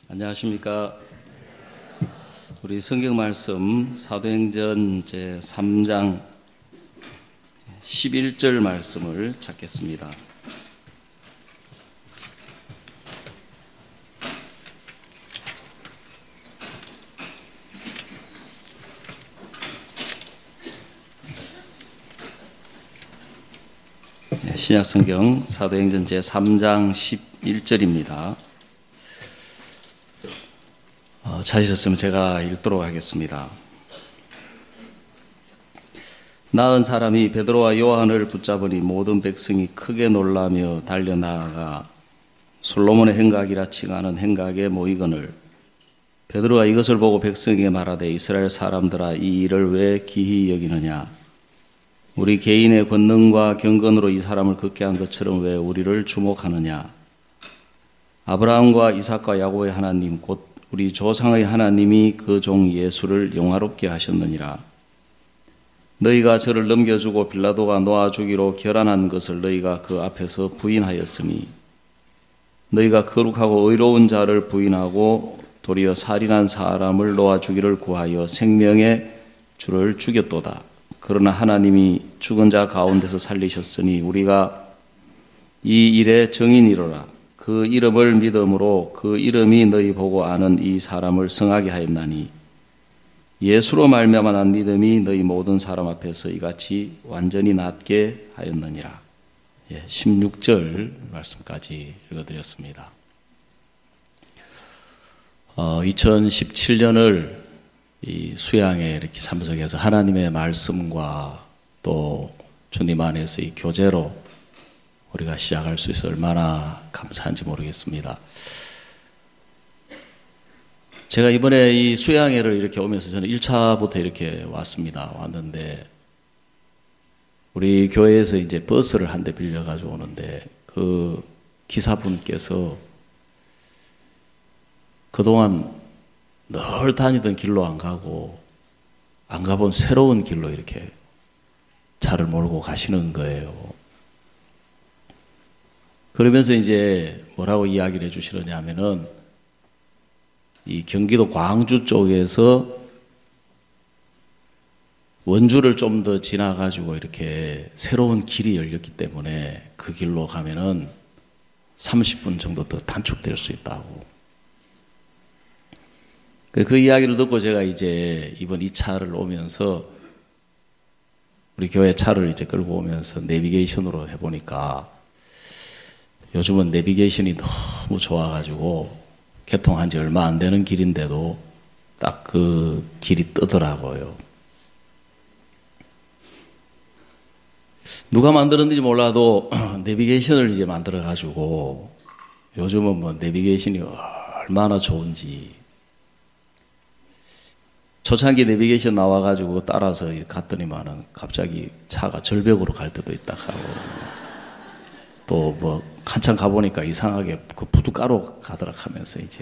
안녕하십니까. 우리 성경 말씀 사도행전 제3장 11절 말씀을 찾겠습니다. 신약성경 사도행전 제3장 11절입니다. 찾으셨으면 제가 읽도록 하겠습니다. 나은 사람이 베드로와 요한을 붙잡으니 모든 백성이 크게 놀라며 달려나아가 솔로몬의 행각이라 칭하는 행각에 모이거늘 베드로가 이것을 보고 백성에게 말하되 이스라엘 사람들아 이 일을 왜 기히 여기느냐 우리 개인의 권능과 경건으로 이 사람을 걷게 한 것처럼 왜 우리를 주목하느냐 아브라함과 이삭과 야곱의 하나님 곧 우리 조상의 하나님이 그 종 예수를 영화롭게 하셨느니라. 너희가 저를 넘겨주고 빌라도가 놓아주기로 결안한 것을 너희가 그 앞에서 부인하였으니 너희가 거룩하고 의로운 자를 부인하고 도리어 살인한 사람을 놓아주기를 구하여 생명의 주를 죽였도다. 그러나 하나님이 죽은 자 가운데서 살리셨으니 우리가 이 일의 증인이로라. 그 이름을 믿음으로 그 이름이 너희 보고 아는 이 사람을 성하게 하였나니 예수로 말미암아 난 믿음이 너희 모든 사람 앞에서 이같이 완전히 낫게 하였느니라. 16절 말씀까지 읽어드렸습니다. 2017년을 이 수양에 이렇게 참석해서 하나님의 말씀과 또 주님 안에서 이 교제로 우리가 시작할 수 있어 얼마나 감사한지 모르겠습니다. 제가 이번에 이 수양회를 이렇게 오면서 저는 1차부터 이렇게 왔는데 우리 교회에서 이제 버스를 한 대 빌려가지고 오는데 그 기사분께서 그동안 늘 다니던 길로 안 가고 안 가본 새로운 길로 이렇게 차를 몰고 가시는 거예요. 그러면서 이제 뭐라고 이야기를 해주시느냐 하면은 이 경기도 광주 쪽에서 원주를 좀 더 지나가지고 이렇게 새로운 길이 열렸기 때문에 그 길로 가면은 30분 정도 더 단축될 수 있다고. 그 이야기를 듣고 제가 이제 이번 2차를 오면서 우리 교회 차를 이제 끌고 오면서 내비게이션으로 해보니까 요즘은 내비게이션이 너무 좋아가지고 개통한 지 얼마 안 되는 길인데도 딱 그 길이 뜨더라고요. 누가 만들었는지 몰라도 내비게이션을 이제 만들어가지고 요즘은 뭐 내비게이션이 얼마나 좋은지 초창기 내비게이션 나와가지고 따라서 갔더니만은 갑자기 차가 절벽으로 갈 때도 있다 하고 또 뭐 한참 가보니까 이상하게 그 부둣가로 가더라 하면서 이제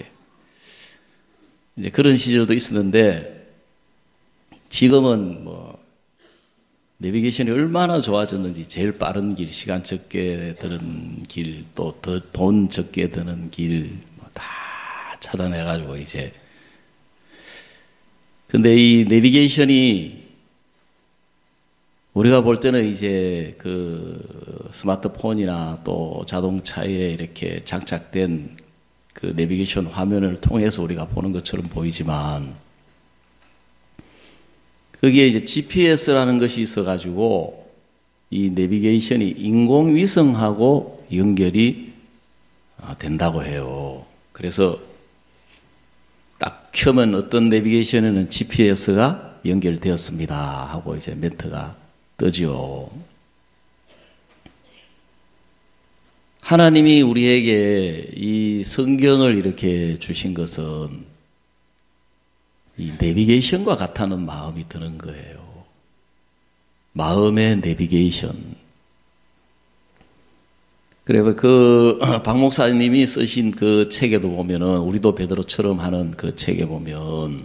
그런 시절도 있었는데 지금은 뭐 내비게이션이 얼마나 좋아졌는지 제일 빠른 길, 시간 적게 드는 길, 또 더 돈 적게 드는 길 다 찾아내가지고 이제 근데 이 내비게이션이 우리가 볼 때는 이제 그 스마트폰이나 또 자동차에 이렇게 장착된 그 내비게이션 화면을 통해서 우리가 보는 것처럼 보이지만 거기에 이제 GPS라는 것이 있어가지고 이 내비게이션이 인공위성하고 연결이 된다고 해요. 그래서 딱 켜면 어떤 내비게이션에는 GPS가 연결되었습니다 하고 이제 멘트가 뜨지요. 하나님이 우리에게 이 성경을 이렇게 주신 것은 이 내비게이션과 같다는 마음이 드는 거예요. 마음의 내비게이션. 그래서 그 박 목사님이 쓰신 그 책에도 보면은 우리도 베드로처럼 하는 그 책에 보면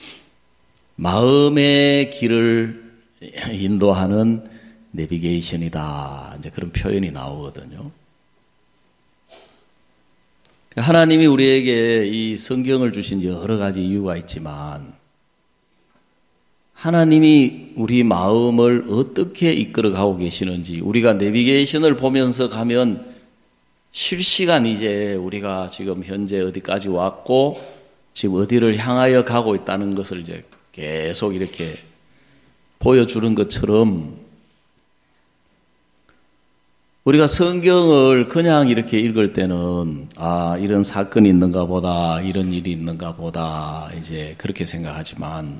마음의 길을 인도하는 내비게이션이다. 이제 그런 표현이 나오거든요. 하나님이 우리에게 이 성경을 주신 여러 가지 이유가 있지만 하나님이 우리 마음을 어떻게 이끌어가고 계시는지 우리가 내비게이션을 보면서 가면 실시간 이제 우리가 지금 현재 어디까지 왔고 지금 어디를 향하여 가고 있다는 것을 이제 계속 이렇게 보여주는 것처럼 우리가 성경을 그냥 이렇게 읽을 때는 이런 사건이 있는가 보다, 이런 일이 있는가 보다 이제 그렇게 생각하지만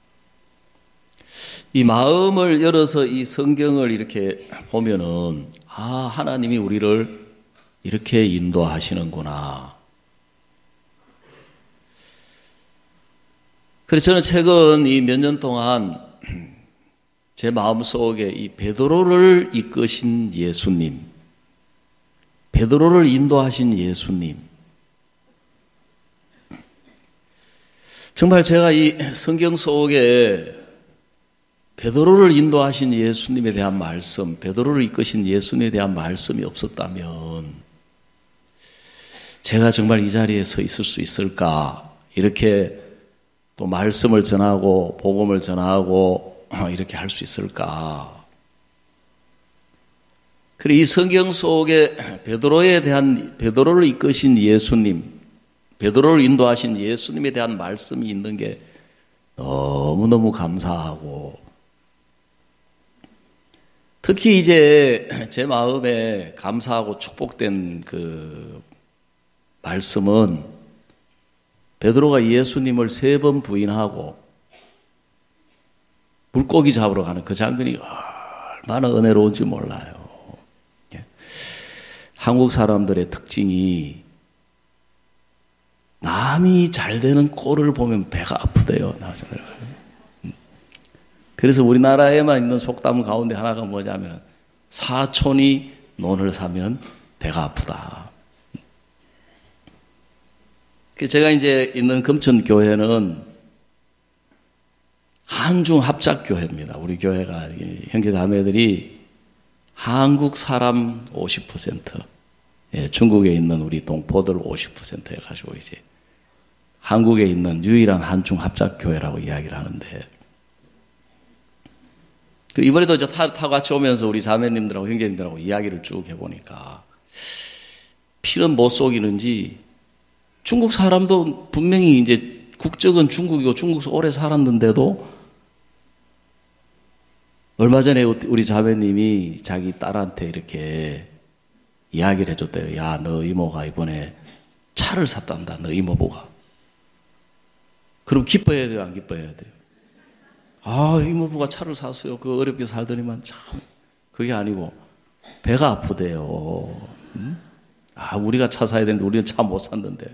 이 마음을 열어서 이 성경을 이렇게 보면은 하나님이 우리를 이렇게 인도하시는구나. 그래서 저는 최근 이 몇 년 동안 제 마음속에 이 베드로를 이끄신 예수님, 베드로를 인도하신 예수님, 정말 제가 이 성경 속에 베드로를 인도하신 예수님에 대한 말씀, 베드로를 이끄신 예수님에 대한 말씀이 없었다면 제가 정말 이 자리에 서 있을 수 있을까? 이렇게 또 말씀을 전하고 복음을 전하고 이렇게 할 수 있을까? 그리고 이 성경 속에 베드로를 이끄신 예수님, 베드로를 인도하신 예수님에 대한 말씀이 있는 게 너무너무 감사하고 특히 이제 제 마음에 감사하고 축복된 그 말씀은 베드로가 예수님을 3번 부인하고 물고기 잡으러 가는 그 장면이 얼마나 은혜로운지 몰라요. 한국 사람들의 특징이 남이 잘 되는 꼴을 보면 배가 아프대요. 그래서 우리나라에만 있는 속담 가운데 하나가 뭐냐면 사촌이 논을 사면 배가 아프다. 제가 이제 있는 금천교회는 한중합작교회입니다. 우리 교회가 형제자매들이 한국 사람 50%, 중국에 있는 우리 동포들 50% 해가지고 이제 한국에 있는 유일한 한중합작교회라고 이야기를 하는데 이번에도 저 타고 같이 오면서 우리 자매님들하고 형제님들하고 이야기를 쭉 해보니까 피는 못 속이는지 중국 사람도 분명히 이제 국적은 중국이고 중국에서 오래 살았는데도 얼마 전에 우리 자매님이 자기 딸한테 이렇게 이야기를 해줬대요. 야, 너 이모가 이번에 차를 샀단다. 너 이모부가. 그럼 기뻐해야 돼요? 안 기뻐해야 돼요? 이모부가 차를 샀어요. 그 어렵게 살더니만 참 그게 아니고 배가 아프대요. 우리가 차 사야 되는데 우리는 차 못 샀는데.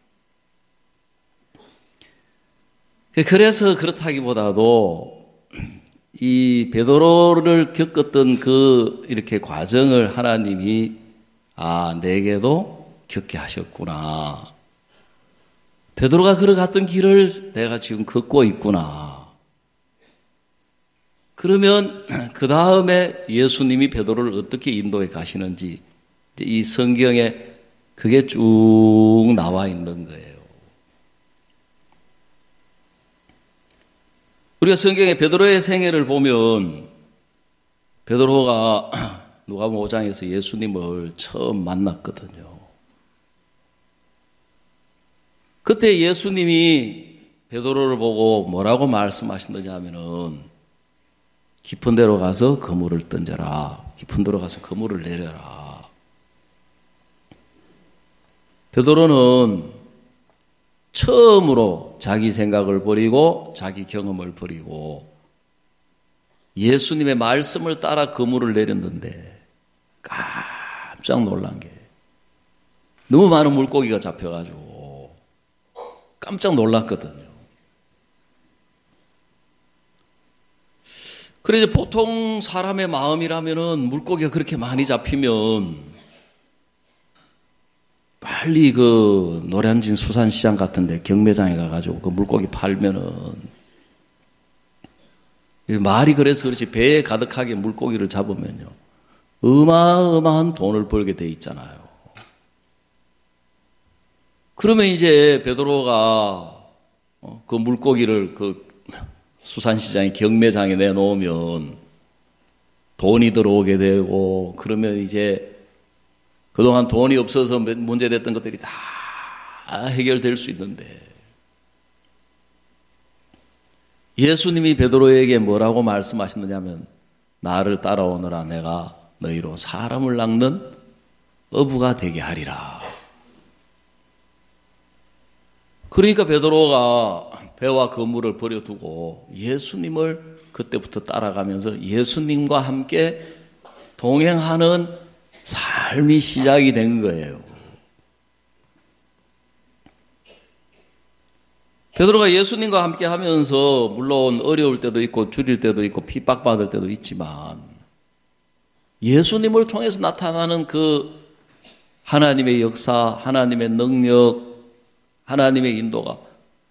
그래서 그렇다기보다도 이 베드로를 겪었던 그 이렇게 과정을 하나님이 내게도 겪게 하셨구나. 베드로가 걸어갔던 길을 내가 지금 걷고 있구나. 그러면 그 다음에 예수님이 베드로를 어떻게 인도해 가시는지 이 성경에 그게 쭉 나와 있는 거예요. 우리가 성경에 베드로의 생애를 보면 베드로가 누가복음 5장에서 예수님을 처음 만났거든요. 그때 예수님이 베드로를 보고 뭐라고 말씀하셨느냐 하면은 깊은 데로 가서 그물을 던져라. 깊은 데로 가서 그물을 내려라. 베드로는 처음으로 자기 생각을 버리고 자기 경험을 버리고 예수님의 말씀을 따라 그물을 내렸는데 깜짝 놀란 게 너무 많은 물고기가 잡혀가지고 깜짝 놀랐거든요. 그래서 보통 사람의 마음이라면은 물고기가 그렇게 많이 잡히면 빨리 그 노량진 수산시장 같은데 경매장에 가가지고 그 물고기 팔면은 말이 그래서 그렇지 배에 가득하게 물고기를 잡으면요 어마어마한 돈을 벌게 돼 있잖아요. 그러면 이제 베드로가 그 물고기를 그 수산시장에 경매장에 내놓으면 돈이 들어오게 되고, 그러면 이제 그동안 돈이 없어서 문제됐던 것들이 다 해결될 수 있는데, 예수님이 베드로에게 뭐라고 말씀하셨느냐면, 나를 따라오너라, 내가 너희로 사람을 낚는 어부가 되게 하리라. 그러니까 베드로가 배와 그물을 버려두고 예수님을 그때부터 따라가면서 예수님과 함께 동행하는 삶이 시작이 된 거예요. 베드로가 예수님과 함께 하면서 물론 어려울 때도 있고 줄일 때도 있고 핍박받을 때도 있지만, 예수님을 통해서 나타나는 그 하나님의 역사, 하나님의 능력, 하나님의 인도가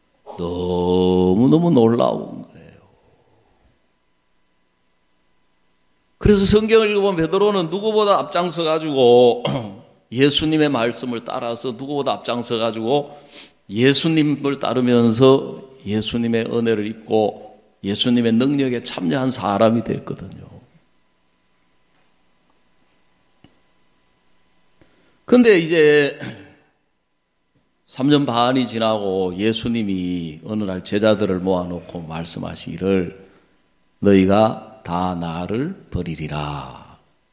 너무너무 놀라운 거예요. 그래서 성경을 읽어보면 베드로는 누구보다 앞장서 가지고 예수님의 말씀을 따라서 누구보다 앞장서 가지고 예수님을 따르면서 예수님의 은혜를 입고 예수님의 능력에 참여한 사람이 됐거든요. 근데 이제 3년 반이 지나고 예수님이 어느 날 제자들을 모아놓고 말씀하시기를 너희가 다 나를 버리리라.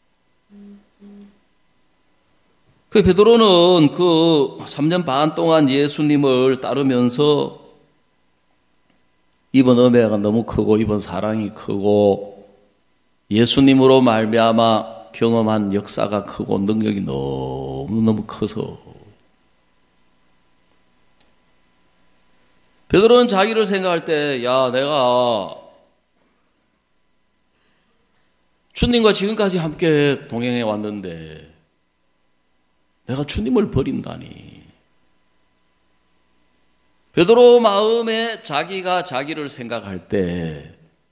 그 베드로는 그 3년 반 동안 예수님을 따르면서 입은 은혜가 너무 크고 입은 사랑이 크고 예수님으로 말미암아 경험한 역사가 크고 능력이 너무너무 커서 베드로는 자기를 생각할 때, 야, 내가 주님과 지금까지 함께 동행해 왔는데 내가 주님을 버린다니. 베드로 마음에 자기가 자기를 생각할 때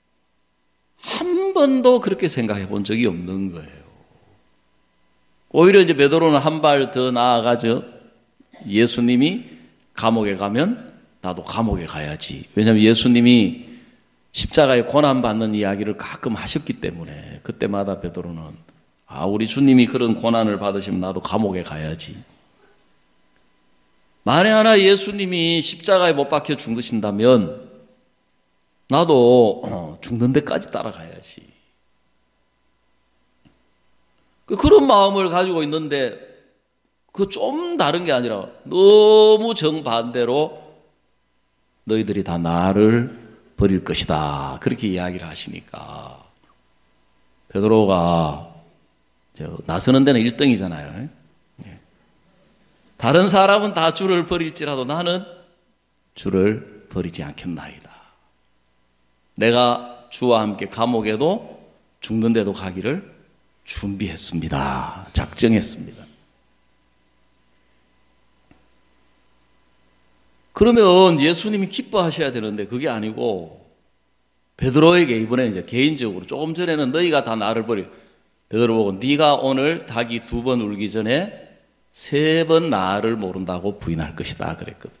한 번도 그렇게 생각해 본 적이 없는 거예요. 오히려 이제 베드로는 한 발 더 나아가죠. 예수님이 감옥에 가면 나도 감옥에 가야지. 왜냐하면 예수님이 십자가에 고난받는 이야기를 가끔 하셨기 때문에 그때마다 베드로는 우리 주님이 그런 고난을 받으시면 나도 감옥에 가야지. 만에 하나 예수님이 십자가에 못 박혀 죽으신다면 나도 죽는 데까지 따라가야지. 그런 마음을 가지고 있는데 그 좀 다른 게 아니라 너무 정반대로 너희들이 다 나를 버릴 것이다. 그렇게 이야기를 하시니까 베드로가 나서는 데는 1등이잖아요. 다른 사람은 다 주를 버릴지라도 나는 주를 버리지 않겠나이다. 내가 주와 함께 감옥에도 죽는 데도 가기를 준비했습니다. 작정했습니다. 그러면 예수님이 기뻐하셔야 되는데 그게 아니고 베드로에게 이번에 이제 개인적으로 조금 전에는 너희가 다 나를 버려. 베드로 보고 네가 오늘 닭이 2번 울기 전에 3번 나를 모른다고 부인할 것이다 그랬거든.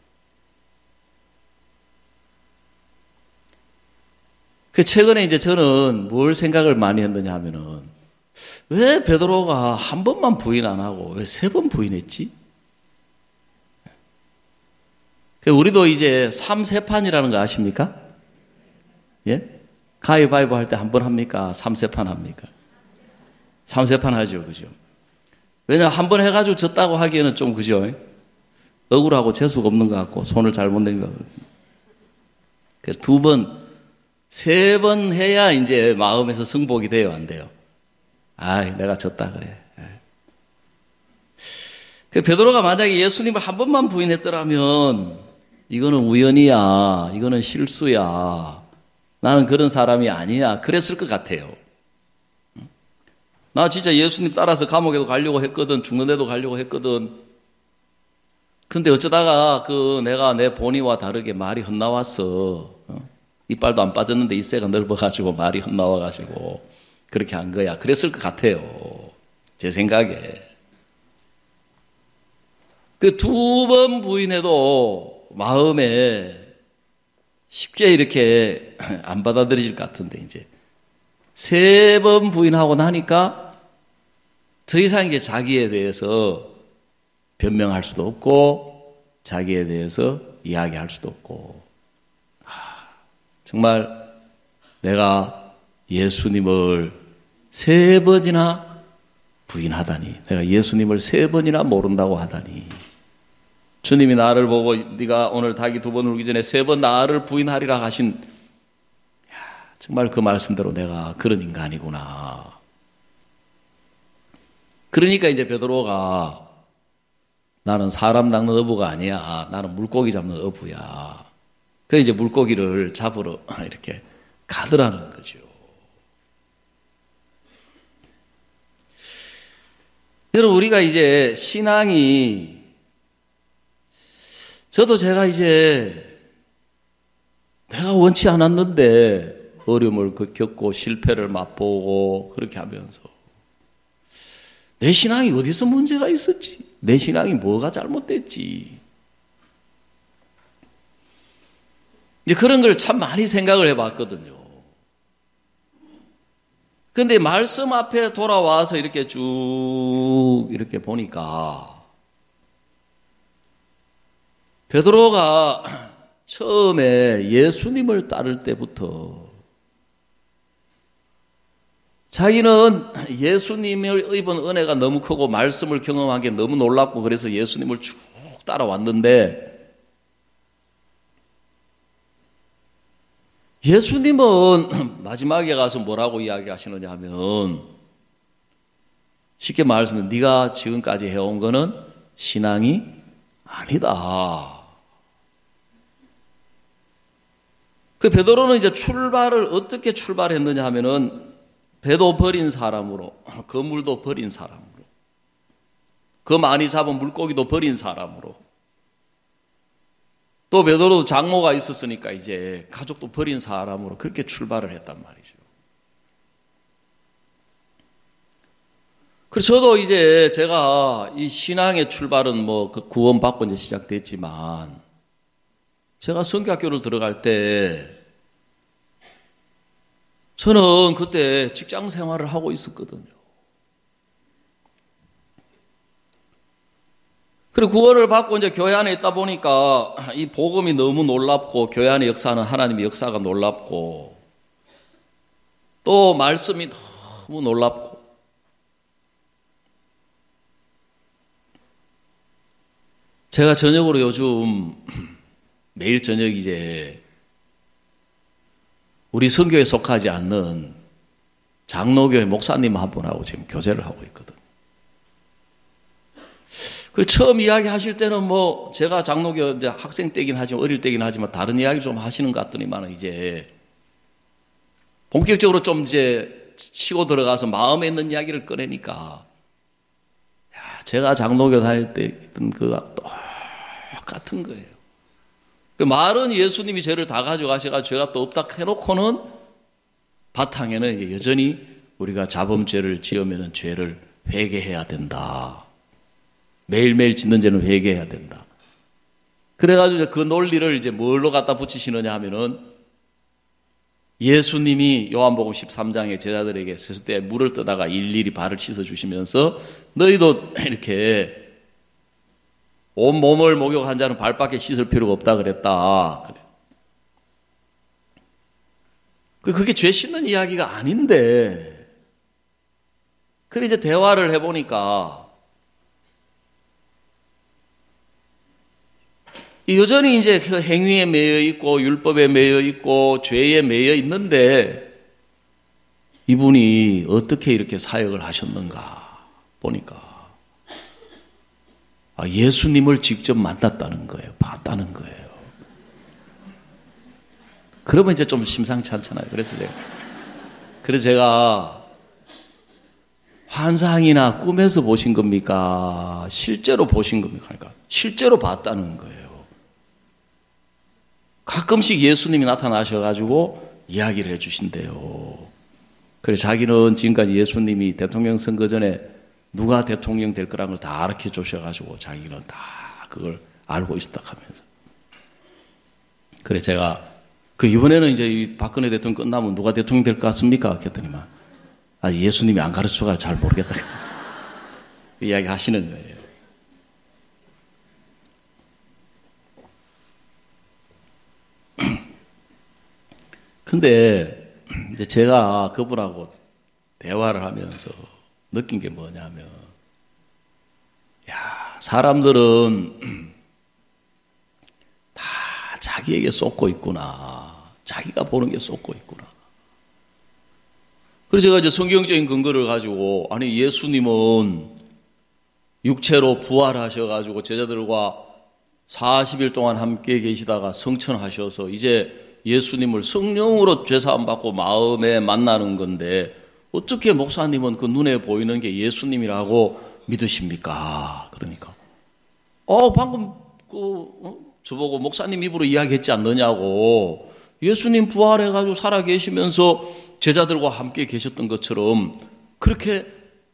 최근에 이제 저는 뭘 생각을 많이 했느냐 하면은 왜 베드로가 한 번만 부인 안 하고 왜 3번 부인했지? 우리도 이제 3세판이라는 거 아십니까? 예? 가위바위보 할 때 한 번 합니까? 3세판 합니까? 3세판 하죠, 그죠? 왜냐하면 한 번 해가지고 졌다고 하기에는 좀 그죠? 억울하고 재수가 없는 것 같고 손을 잘못 낸 것 같고. 2번, 3번 해야 이제 마음에서 승복이 돼요, 안 돼요? 내가 졌다 그래. 베드로가 만약에 예수님을 한 번만 부인했더라면 이거는 우연이야, 이거는 실수야, 나는 그런 사람이 아니야, 그랬을 것 같아요. 나 진짜 예수님 따라서 감옥에도 가려고 했거든, 죽는 데도 가려고 했거든. 근데 어쩌다가 내가 내 본의와 다르게 말이 헛나왔어. 이빨도 안 빠졌는데 이새가 넓어가지고 말이 헛나와가지고 그렇게 한 거야. 그랬을 것 같아요, 제 생각에. 그 두 번 부인해도 마음에 쉽게 이렇게 안 받아들여질 것 같은데, 이제 세 번 부인하고 나니까 더 이상 이제 자기에 대해서 변명할 수도 없고 자기에 대해서 이야기할 수도 없고, 정말 내가 예수님을 세 번이나 부인하다니, 내가 예수님을 세 번이나 모른다고 하다니, 주님이 나를 보고 네가 오늘 닭이 두 번 울기 전에 세 번 나를 부인하리라 하신, 정말 그 말씀대로 내가 그런 인간이구나. 그러니까 이제 베드로가 나는 사람 낚는 어부가 아니야, 나는 물고기 잡는 어부야. 그래서 이제 물고기를 잡으러 이렇게 가더라는 거죠. 여러분, 우리가 이제 신앙이, 저도 제가 이제 내가 원치 않았는데 어려움을 겪고 실패를 맛보고 그렇게 하면서 내 신앙이 어디서 문제가 있었지? 내 신앙이 뭐가 잘못됐지? 이제 그런 걸 참 많이 생각을 해봤거든요. 근데 말씀 앞에 돌아와서 이렇게 쭉 이렇게 보니까 베드로가 처음에 예수님을 따를 때부터 자기는 예수님을 입은 은혜가 너무 크고 말씀을 경험한 게 너무 놀랍고 그래서 예수님을 쭉 따라왔는데, 예수님은 마지막에 가서 뭐라고 이야기하시느냐 하면, 쉽게 말해서 네가 지금까지 해온 거는 신앙이 아니다. 그 베드로는 이제 출발을 어떻게 출발했느냐 하면은, 배도 버린 사람으로, 그물도 버린 사람으로, 그 많이 잡은 물고기도 버린 사람으로, 또 베드로도 장모가 있었으니까 이제 가족도 버린 사람으로 그렇게 출발을 했단 말이죠. 그래서 저도 이제 제가 이 신앙의 출발은 뭐 구원받고 이제 시작됐지만, 제가 성교학교를 들어갈 때 저는 그때 직장 생활을 하고 있었거든요. 그리고 구원을 받고 이제 교회 안에 있다 보니까 이 복음이 너무 놀랍고, 교회 안의 역사는 하나님의 역사가 놀랍고, 또 말씀이 너무 놀랍고, 제가 저녁으로 요즘 매일 저녁 이제 우리 선교에 속하지 않는 장로교회 목사님 한 분하고 지금 교제를 하고 있거든요. 그 처음 이야기하실 때는 뭐 제가 장로교 이제 학생 때긴 하지만, 어릴 때긴 하지만 다른 이야기 좀 하시는 것 같더니만 이제 본격적으로 좀 이제 치고 들어가서 마음에 있는 이야기를 꺼내니까, 제가 장로교 다닐 때 있던 그가 똑같은 거예요. 그 말은 예수님이 죄를 다 가져가셔가지고 죄가 또 없다 해놓고는 바탕에는 이제 여전히 우리가 자범죄를 지으면 죄를 회개해야 된다. 매일매일 짓는 죄는 회개해야 된다. 그래가지고 그 논리를 이제 뭘로 갖다 붙이시느냐 하면은, 예수님이 요한복음 13장에 제자들에게 세숫대에 물을 떠다가 일일이 발을 씻어주시면서 너희도 이렇게 온 몸을 목욕한 자는 발밖에 씻을 필요가 없다 그랬다. 그게 죄 씻는 이야기가 아닌데, 그래 이제 대화를 해보니까 여전히 이제 그 행위에 매여 있고 율법에 매여 있고 죄에 매여 있는데, 이분이 어떻게 이렇게 사역을 하셨는가 보니까 예수님을 직접 만났다는 거예요. 봤다는 거예요. 그러면 이제 좀 심상치 않잖아요. 그래서 제가 환상이나 꿈에서 보신 겁니까? 실제로 보신 겁니까? 그러니까 실제로 봤다는 거예요. 가끔씩 예수님이 나타나셔가지고 이야기를 해주신대요. 그래 자기는 지금까지 예수님이 대통령 선거 전에 누가 대통령 될 거라는 걸 다 알려 주셔가지고 자기는 다 그걸 알고 있었다 하면서. 그래 제가 이번에는 이제 이 박근혜 대통령 끝나면 누가 대통령 될 것 같습니까? 그랬더니만 예수님이 안 가르쳐가 잘 모르겠다. 이야기 하시는 거예요. 근데 이제 제가 그분하고 대화를 하면서 느낀 게 뭐냐면, 사람들은 다 자기에게 쏟고 있구나. 자기가 보는 게 쏟고 있구나. 그래서 제가 이제 성경적인 근거를 가지고, 아니, 예수님은 육체로 부활하셔가지고 제자들과 40일 동안 함께 계시다가 성천하셔서 이제 예수님을 성령으로 죄사함 받고 마음에 만나는 건데, 어떻게 목사님은 그 눈에 보이는 게 예수님이라고 믿으십니까? 그러니까. 방금 저보고 목사님 입으로 이야기했지 않느냐고. 예수님 부활해가지고 살아 계시면서 제자들과 함께 계셨던 것처럼 그렇게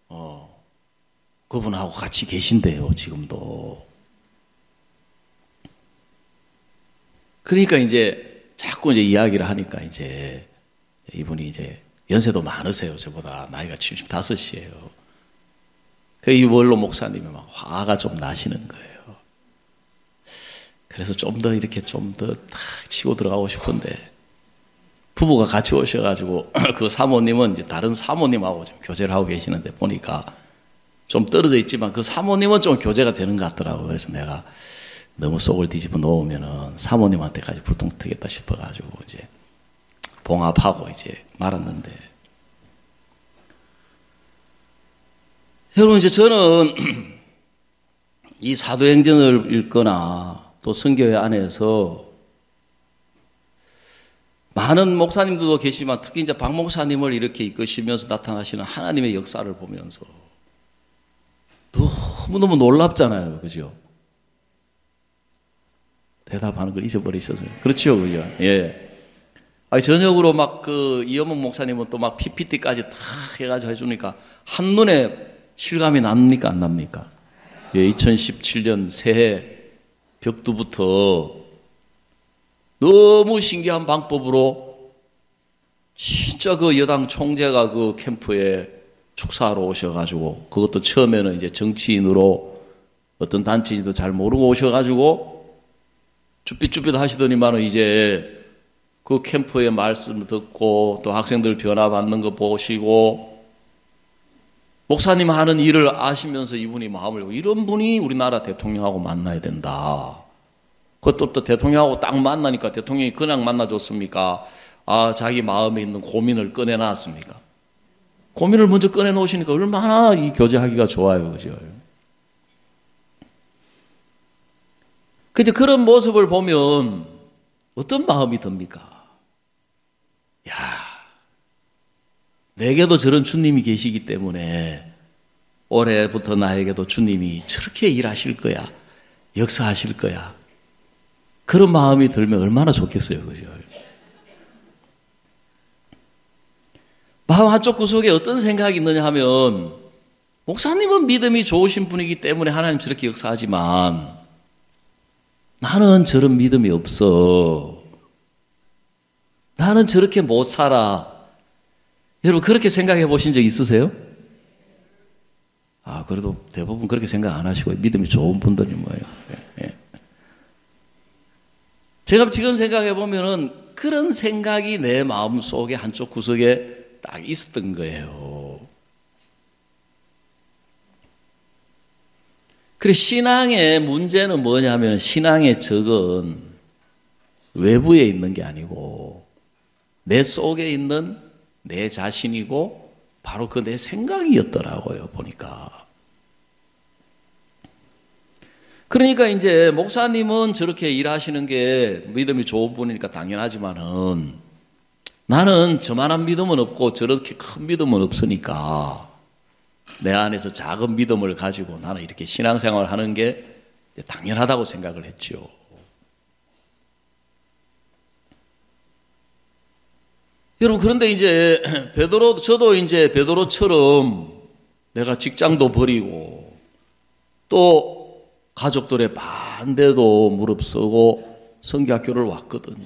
그분하고 같이 계신대요, 지금도. 그러니까 이제 자꾸 이제 이야기를 하니까 이제 이분이 이제 연세도 많으세요. 저보다 나이가 75이에요. 이걸로 목사님이 막 화가 좀 나시는 거예요. 그래서 좀 더 이렇게 좀 더 탁 치고 들어가고 싶은데, 부부가 같이 오셔가지고 그 사모님은 이제 다른 사모님하고 좀 교제를 하고 계시는데 보니까 좀 떨어져 있지만 그 사모님은 좀 교제가 되는 것 같더라고요. 그래서 내가 너무 속을 뒤집어 놓으면은 사모님한테까지 불통 트겠다 싶어가지고 이제 봉합하고 이제 말았는데, 여러분 이제 저는 이 사도행전을 읽거나 또 선교회 안에서 많은 목사님들도 계시지만 특히 이제 박 목사님을 이렇게 이끄시면서 나타나시는 하나님의 역사를 보면서 너무너무 놀랍잖아요. 그죠? 대답하는 걸 잊어버리셔서. 그렇죠. 그죠? 예. 저녁으로 막 이어목 목사님은 또 막 PPT까지 다 해가지고 해주니까 한눈에 실감이 납니까? 안 납니까? 예, 2017년 새해 벽두부터 너무 신기한 방법으로 진짜 여당 총재가 캠프에 축사하러 오셔가지고, 그것도 처음에는 이제 정치인으로 어떤 단체인지도 잘 모르고 오셔가지고 쭈삣쭈삣 하시더니만은 이제 그 캠프의 말씀을 듣고 또 학생들 변화 받는 거 보시고 목사님 하는 일을 아시면서 이분이 마음을 열고, 이런 분이 우리나라 대통령하고 만나야 된다. 그것도 또 대통령하고 딱 만나니까 대통령이 그냥 만나줬습니까? 자기 마음에 있는 고민을 꺼내놨습니까? 고민을 먼저 꺼내놓으시니까 얼마나 이 교제하기가 좋아요. 그죠? 근데 그런 모습을 보면 어떤 마음이 듭니까? 내게도 저런 주님이 계시기 때문에 올해부터 나에게도 주님이 저렇게 일하실 거야. 역사하실 거야. 그런 마음이 들면 얼마나 좋겠어요. 그죠? 마음 한쪽 구석에 어떤 생각이 있느냐 하면, 목사님은 믿음이 좋으신 분이기 때문에 하나님 저렇게 역사하지만 나는 저런 믿음이 없어. 나는 저렇게 못 살아. 여러분 그렇게 생각해 보신 적 있으세요? 그래도 대부분 그렇게 생각 안 하시고 믿음이 좋은 분들이 뭐예요. 예. 제가 지금 생각해 보면은 그런 생각이 내 마음 속에 한쪽 구석에 딱 있었던 거예요. 그래, 신앙의 문제는 뭐냐면, 신앙의 적은 외부에 있는 게 아니고 내 속에 있는 내 자신이고 바로 그 내 생각이었더라고요, 보니까. 그러니까 이제 목사님은 저렇게 일하시는 게 믿음이 좋은 분이니까 당연하지만은 나는 저만한 믿음은 없고 저렇게 큰 믿음은 없으니까 내 안에서 작은 믿음을 가지고 나는 이렇게 신앙생활을 하는 게 당연하다고 생각을 했죠. 여러분, 그런데 이제 저도 이제 베드로처럼 내가 직장도 버리고 또 가족들의 반대도 무릅쓰고 성교학교를 왔거든요.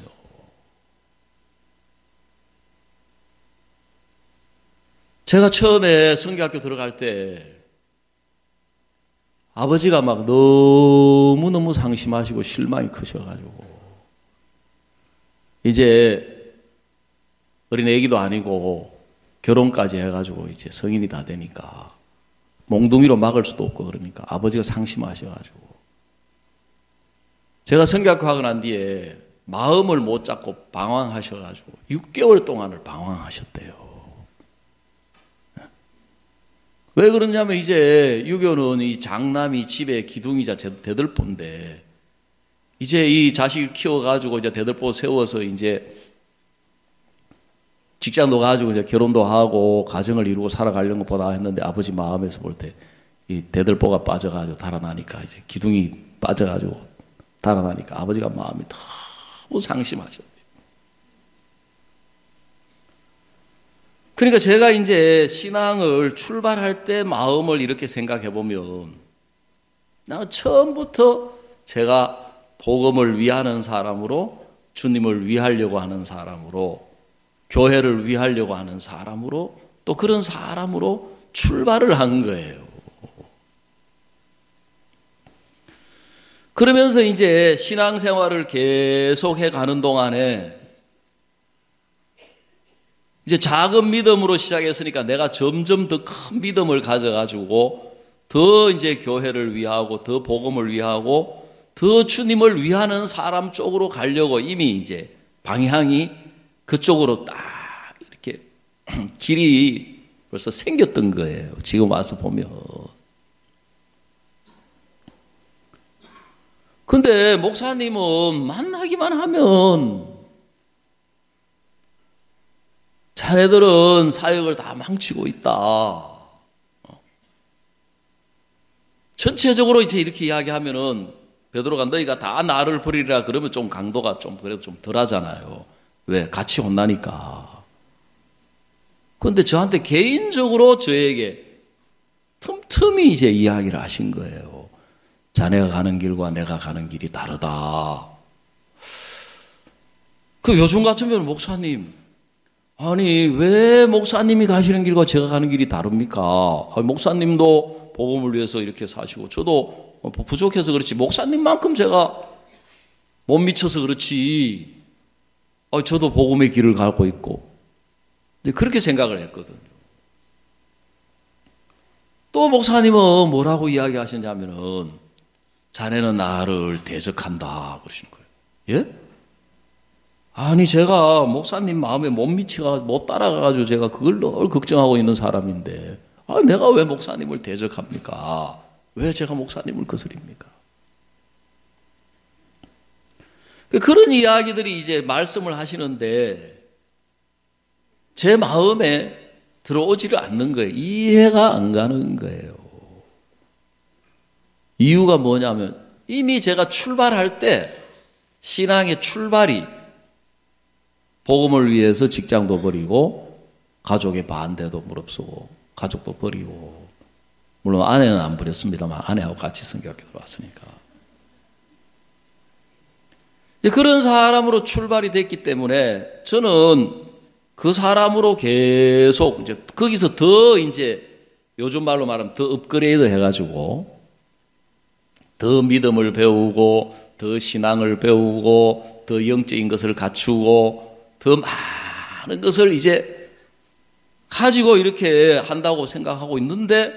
제가 처음에 성교학교 들어갈 때 아버지가 막 너무너무 상심하시고 실망이 크셔가지고 이제 어린 애기도 아니고 결혼까지 해가지고 이제 성인이 다 되니까 몽둥이로 막을 수도 없고 그러니까 아버지가 상심하셔가지고 제가 성교학교 하고 난 뒤에 마음을 못 잡고 방황하셔가지고 6개월 동안을 방황하셨대요. 왜 그러냐면 이제 유교는 이 장남이 집에 기둥이자 대들보인데 이제 이 자식 키워가지고 이제 대들보 세워서 이제 직장도 가지고 이제 결혼도 하고 가정을 이루고 살아가려는 것보다 했는데 아버지 마음에서 볼 때 이 대들보가 빠져가지고 달아나니까 이제 기둥이 빠져가지고 달아나니까 아버지가 마음이 너무 상심하셨어요. 그러니까 제가 이제 신앙을 출발할 때 마음을 이렇게 생각해 보면 나는 처음부터 제가 복음을 위하는 사람으로 주님을 위하려고 하는 사람으로 교회를 위하려고 하는 사람으로 또 그런 사람으로 출발을 한 거예요. 그러면서 이제 신앙생활을 계속해 가는 동안에 이제 작은 믿음으로 시작했으니까 내가 점점 더 큰 믿음을 가져가지고 더 이제 교회를 위하고 더 복음을 위하고 더 주님을 위하는 사람 쪽으로 가려고 이미 이제 방향이 그쪽으로 딱 이렇게 길이 벌써 생겼던 거예요. 지금 와서 보면. 근데 목사님은 만나기만 하면 자네들은 사역을 다 망치고 있다. 전체적으로 이제 이렇게 이야기하면은 베드로가 너희가 다 나를 버리리라 그러면 좀 강도가 좀 그래도 좀 덜하잖아요. 왜? 같이 혼나니까. 그런데 저한테 개인적으로 저에게 틈틈이 이제 이야기를 하신 거예요. 자네가 가는 길과 내가 가는 길이 다르다. 그 요즘 같으면 목사님, 아니 왜 목사님이 가시는 길과 제가 가는 길이 다릅니까? 목사님도 복음을 위해서 이렇게 사시고 저도 부족해서 그렇지 목사님만큼 제가 못 미쳐서 그렇지 저도 복음의 길을 가고 있고 그렇게 생각을 했거든요. 또 목사님은 뭐라고 이야기하시냐면은 자네는 나를 대적한다 그러시는 거예요. 예? 아니 제가 목사님 마음에 못 미치가 못 따라가가지고 제가 그걸 늘 걱정하고 있는 사람인데 내가 왜 목사님을 대적합니까? 왜 제가 목사님을 거스립니까? 그런 이야기들이 이제 말씀을 하시는데 제 마음에 들어오지를 않는 거예요. 이해가 안 가는 거예요. 이유가 뭐냐면 이미 제가 출발할 때 신앙의 출발이 복음을 위해서 직장도 버리고 가족의 반대도 무릅쓰고 가족도 버리고 물론 아내는 안 버렸습니다만 아내하고 같이 성교학교 들어왔으니까 그런 사람으로 출발이 됐기 때문에 저는 그 사람으로 계속 이제 거기서 더 이제 요즘 말로 말하면 더 업그레이드 해가지고 더 믿음을 배우고 더 신앙을 배우고 더 영적인 것을 갖추고 더 많은 것을 이제 가지고 이렇게 한다고 생각하고 있는데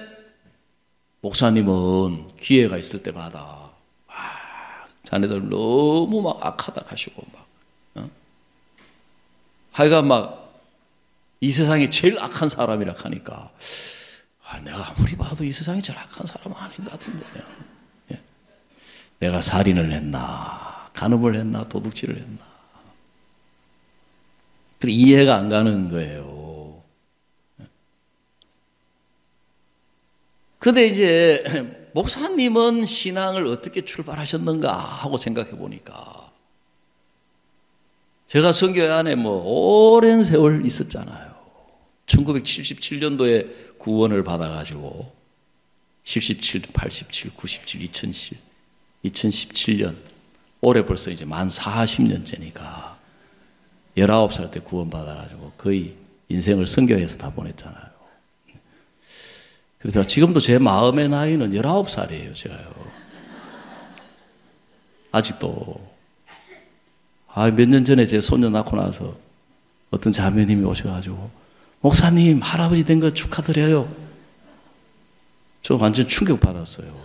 목사님은 기회가 있을 때마다 자네들 너무 막 악하다 하시고 막 하여간 막 이 세상에 제일 악한 사람이라 하니까 내가 아무리 봐도 이 세상에 제일 악한 사람은 아닌 것 같은데 내가 살인을 했나 간음을 했나 도둑질을 했나 그래 이해가 안 가는 거예요. 근데 이제 목사님은 신앙을 어떻게 출발하셨는가 하고 생각해 보니까 제가 선교회 안에 오랜 세월 있었잖아요. 1977년도에 구원을 받아가지고 77, 87, 97, 2007 2017년, 올해 벌써 이제 만 40년째니까 19살 때 구원받아가지고 거의 인생을 선교해서 다 보냈잖아요. 그래서 지금도 제 마음의 나이는 19살이에요, 제가요. 아직도. 몇 년 전에 제 손녀 낳고 나서 어떤 자매님이 오셔가지고, 목사님, 할아버지 된 거 축하드려요. 저 완전 충격받았어요.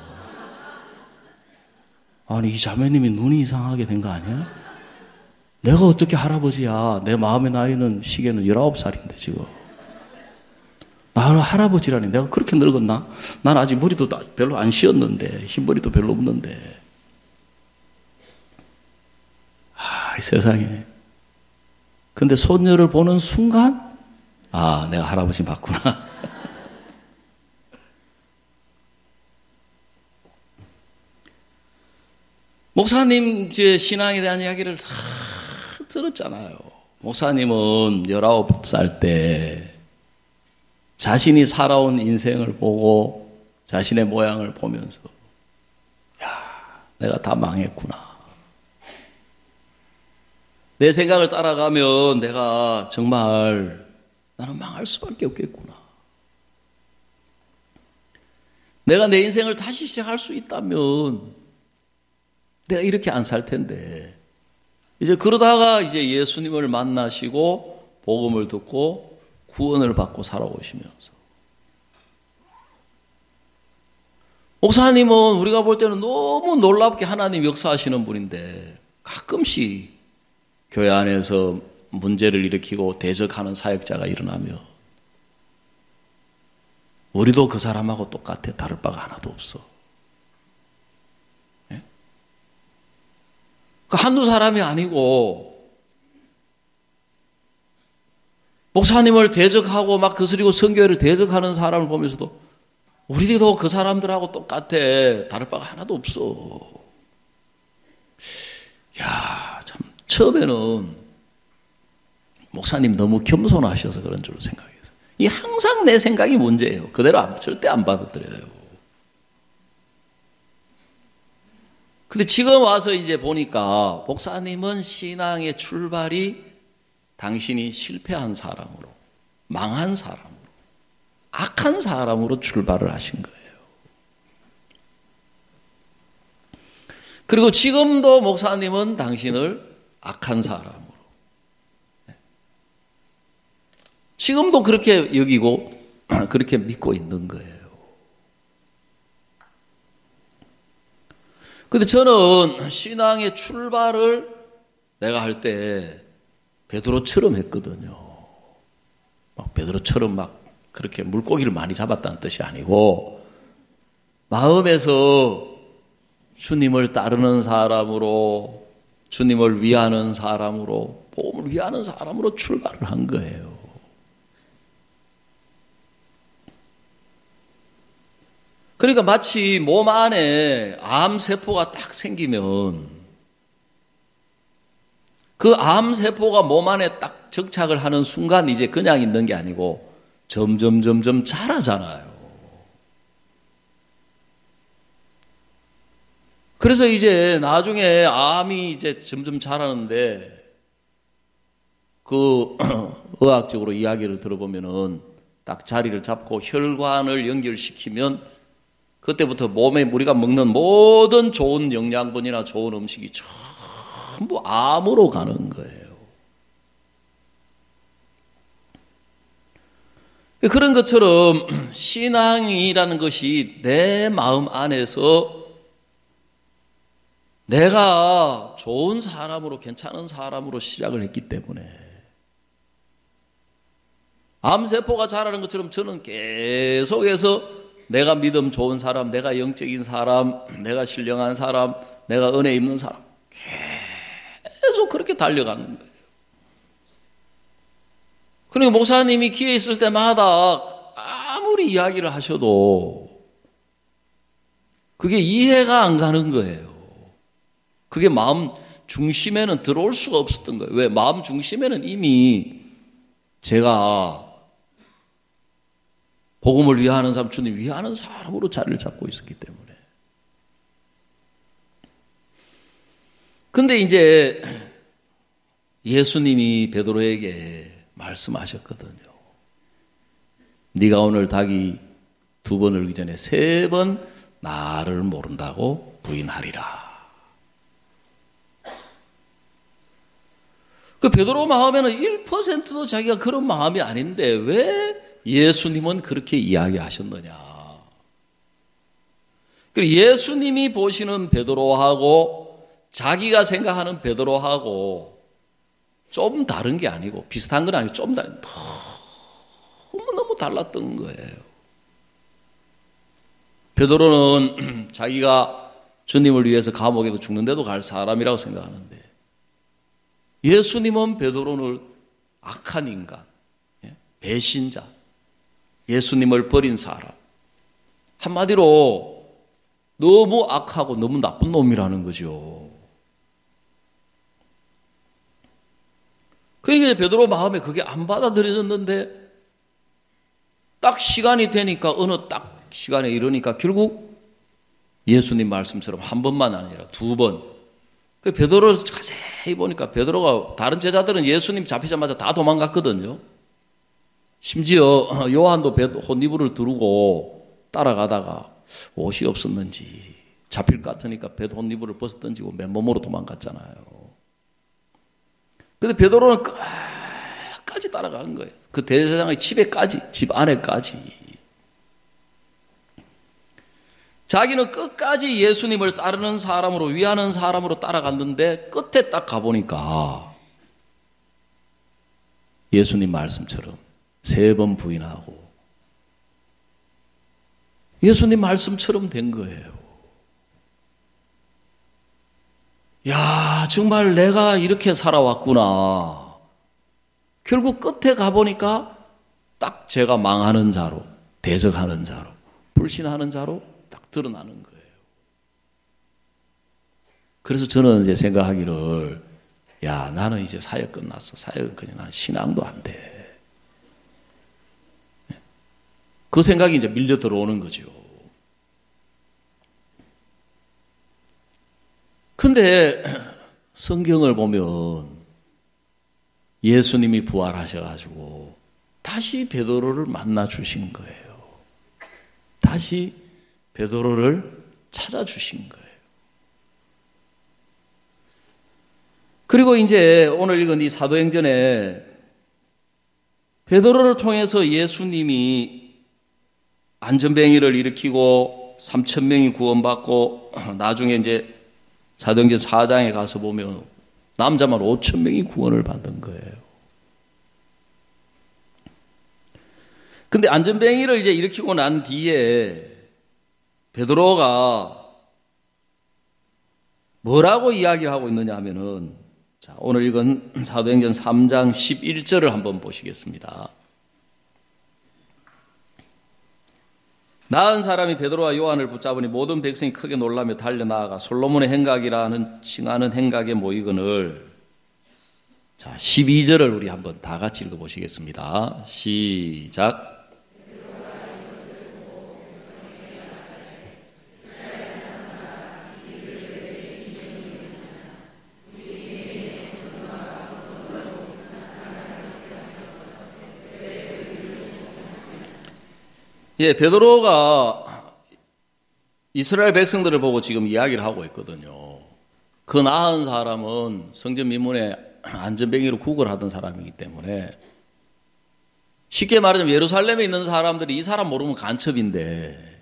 아니, 이 자매님이 눈이 이상하게 된 거 아니야? 내가 어떻게 할아버지야? 내 마음의 나이는 시계는 19살인데, 지금. 나를 할아버지라니, 내가 그렇게 늙었나? 난 아직 머리도 별로 안 씌었는데, 흰머리도 별로 없는데. 이 세상에. 근데 손녀를 보는 순간, 내가 할아버지 맞구나. 목사님 제 신앙에 대한 이야기를 다 들었잖아요. 목사님은 19살 때 자신이 살아온 인생을 보고 자신의 모양을 보면서 내가 다 망했구나. 내 생각을 따라가면 내가 정말 나는 망할 수밖에 없겠구나. 내가 내 인생을 다시 시작할 수 있다면 내가 이렇게 안 살 텐데. 이제 그러다가 이제 예수님을 만나시고 복음을 듣고 구원을 받고 살아오시면서. 목사님은 우리가 볼 때는 너무 놀랍게 하나님 역사하시는 분인데 가끔씩 교회 안에서 문제를 일으키고 대적하는 사역자가 일어나면 우리도 그 사람하고 똑같아. 다를 바가 하나도 없어. 예? 한두 사람이 아니고 목사님을 대적하고 막 거스리고 선교회를 대적하는 사람을 보면서도 우리도 그 사람들하고 똑같아. 다를 바가 하나도 없어. 참 처음에는 목사님 너무 겸손하셔서 그런 줄로 생각했어요. 이 항상 내 생각이 문제예요. 그대로 절대 안 받아들여요. 근데 지금 와서 이제 보니까 목사님은 신앙의 출발이 당신이 실패한 사람으로, 망한 사람으로, 악한 사람으로 출발을 하신 거예요. 그리고 지금도 목사님은 당신을 악한 사람으로, 지금도 그렇게 여기고 그렇게 믿고 있는 거예요. 근데 저는 신앙의 출발을 내가 할 때 베드로처럼 했거든요. 막 베드로처럼 막 그렇게 물고기를 많이 잡았다는 뜻이 아니고 마음에서 주님을 따르는 사람으로, 주님을 위하는 사람으로, 복음을 위하는 사람으로 출발을 한 거예요. 그러니까 마치 몸 안에 암세포가 딱 생기면 그 암세포가 몸 안에 딱 정착을 하는 순간 이제 그냥 있는 게 아니고 점점 자라잖아요. 그래서 이제 나중에 암이 이제 점점 자라는데 그 의학적으로 이야기를 들어보면은 딱 자리를 잡고 혈관을 연결시키면 그때부터 몸에 우리가 먹는 모든 좋은 영양분이나 좋은 음식이 전부 암으로 가는 거예요. 그런 것처럼 신앙이라는 것이 내 마음 안에서 내가 좋은 사람으로, 괜찮은 사람으로 시작을 했기 때문에 암세포가 자라는 것처럼 저는 계속해서 내가 믿음 좋은 사람, 내가 영적인 사람, 내가 신령한 사람, 내가 은혜 입는 사람 계속 그렇게 달려가는 거예요. 그러니까 목사님이 기회 있을 때마다 아무리 이야기를 하셔도 그게 이해가 안 가는 거예요. 그게 마음 중심에는 들어올 수가 없었던 거예요. 왜? 마음 중심에는 이미 제가 복음을 위하는 사람, 주님 위하는 사람으로 자리를 잡고 있었기 때문에. 근데 이제 예수님이 베드로에게 말씀하셨거든요. 네가 오늘 닭이 2번 울기 전에 3번 나를 모른다고 부인하리라. 그 베드로 마음에는 1%도 자기가 그런 마음이 아닌데 왜 예수님은 그렇게 이야기하셨느냐. 그리고 예수님이 보시는 베드로하고 자기가 생각하는 베드로하고 좀 다른 게 아니고 비슷한 건 아니고 좀 다른, 너무너무 달랐던 거예요. 베드로는 자기가 주님을 위해서 감옥에도 죽는데도 갈 사람이라고 생각하는데 예수님은 베드로를 악한 인간, 배신자, 예수님을 버린 사람, 한마디로 너무 악하고 너무 나쁜 놈이라는 거죠. 그러니까 베드로 마음에 그게 안 받아들여졌는데 딱 시간이 되니까 어느 딱 시간에 이르니까 결국 예수님 말씀처럼 한 번만 아니라 2번. 그 베드로를 자세히 보니까 베드로가 다른 제자들은 예수님 잡히자마자 다 도망갔거든요. 심지어 요한도 혼이불을 두르고 따라가다가 옷이 없었는지 잡힐 것 같으니까 혼이불을 벗어 던지고 맨몸으로 도망갔잖아요. 근데 베드로는 끝까지 따라간 거예요. 그 대제사장의 집에까지, 집 안에까지. 자기는 끝까지 예수님을 따르는 사람으로, 위하는 사람으로 따라갔는데 끝에 딱 가보니까 예수님 말씀처럼 3번 부인하고 예수님 말씀처럼 된 거예요. 야, 정말 내가 이렇게 살아왔구나. 결국 끝에 가보니까 딱 제가 망하는 자로, 대적하는 자로, 불신하는 자로 딱 드러나는 거예요. 그래서 저는 이제 생각하기를, 야, 나는 이제 사역 끝났어. 사역은 그냥 난 신앙도 안 돼. 그 생각이 이제 밀려 들어오는 거죠. 근데 성경을 보면 예수님이 부활하셔가지고 다시 베드로를 만나 주신 거예요. 다시 베드로를 찾아주신 거예요. 그리고 이제 오늘 읽은 이 사도행전에 베드로를 통해서 예수님이 안전뱅이를 일으키고 3,000명이 구원받고 나중에 이제 사도행전 4장에 가서 보면 남자만 5,000명이 구원을 받은 거예요. 근데 안전뱅이를 이제 일으키고 난 뒤에 베드로가 뭐라고 이야기를 하고 있느냐 하면은, 자, 오늘 읽은 사도행전 3장 11절을 한번 보시겠습니다. 나은 사람이 베드로와 요한을 붙잡으니 모든 백성이 크게 놀라며 달려나아가 솔로몬의 행각이라는 칭하는 행각에 모이거늘. 자, 12절을 우리 한번 다 같이 읽어보시겠습니다. 시작. 예, 베드로가 이스라엘 백성들을 보고 지금 이야기를 하고 있거든요. 그 나은 사람은 성전 미문에 안전뱅이로 구걸하던 사람이기 때문에, 쉽게 말하자면 예루살렘에 있는 사람들이 이 사람 모르면 간첩인데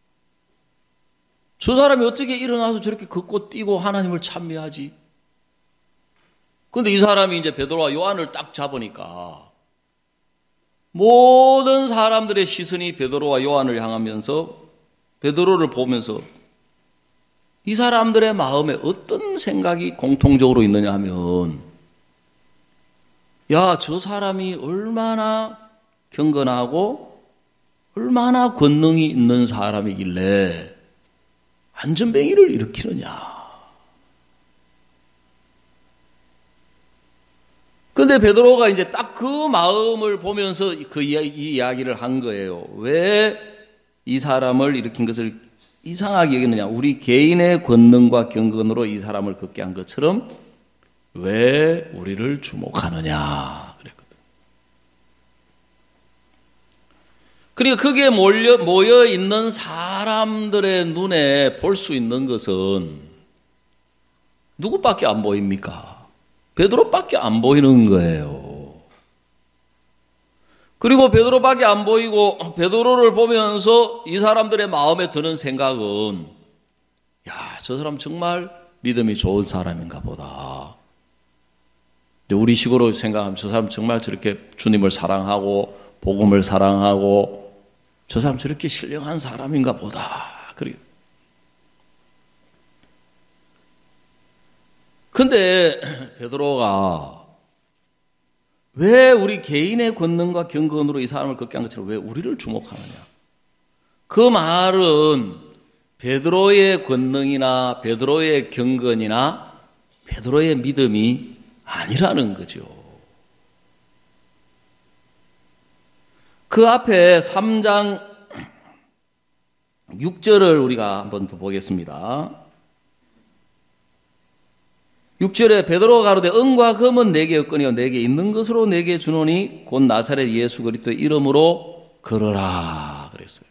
저 사람이 어떻게 일어나서 저렇게 걷고 뛰고 하나님을 찬미하지? 그런데 이 사람이 이제 베드로와 요한을 딱 잡으니까 모든 사람들의 시선이 베드로와 요한을 향하면서 베드로를 보면서 이 사람들의 마음에 어떤 생각이 공통적으로 있느냐 하면, 야, 저 사람이 얼마나 경건하고 얼마나 권능이 있는 사람이길래 안전뱅이를 일으키느냐. 근데 베드로가 이제 딱 그 마음을 보면서 이 이야기를 한 거예요. 왜 이 사람을 일으킨 것을 이상하게 여기느냐? 우리 개인의 권능과 경건으로 이 사람을 걷게 한 것처럼 왜 우리를 주목하느냐 그랬거든. 그리고 거기에 모여 있는 사람들의 눈에 볼 수 있는 것은 누구밖에 안 보입니까? 베드로밖에 안 보이는 거예요. 그리고 베드로밖에 안 보이고 베드로를 보면서 이 사람들의 마음에 드는 생각은 야, 저 사람 정말 믿음이 좋은 사람인가 보다. 우리 식으로 생각하면 저 사람 정말 저렇게 주님을 사랑하고 복음을 사랑하고 저 사람 저렇게 신령한 사람인가 보다. 근데 베드로가 왜 우리 개인의 권능과 경건으로 이 사람을 걷게 한 것처럼 왜 우리를 주목하느냐? 그 말은 베드로의 권능이나 베드로의 경건이나 베드로의 믿음이 아니라는 거죠. 그 앞에 3장 6절을 우리가 한번 더 보겠습니다. 6절에 베드로가 가로되 은과 금은 내게 없거니와 내게 있는 것으로 내게 주노니 곧 나사렛 예수 그리스도의 이름으로 걸어라 그랬어요.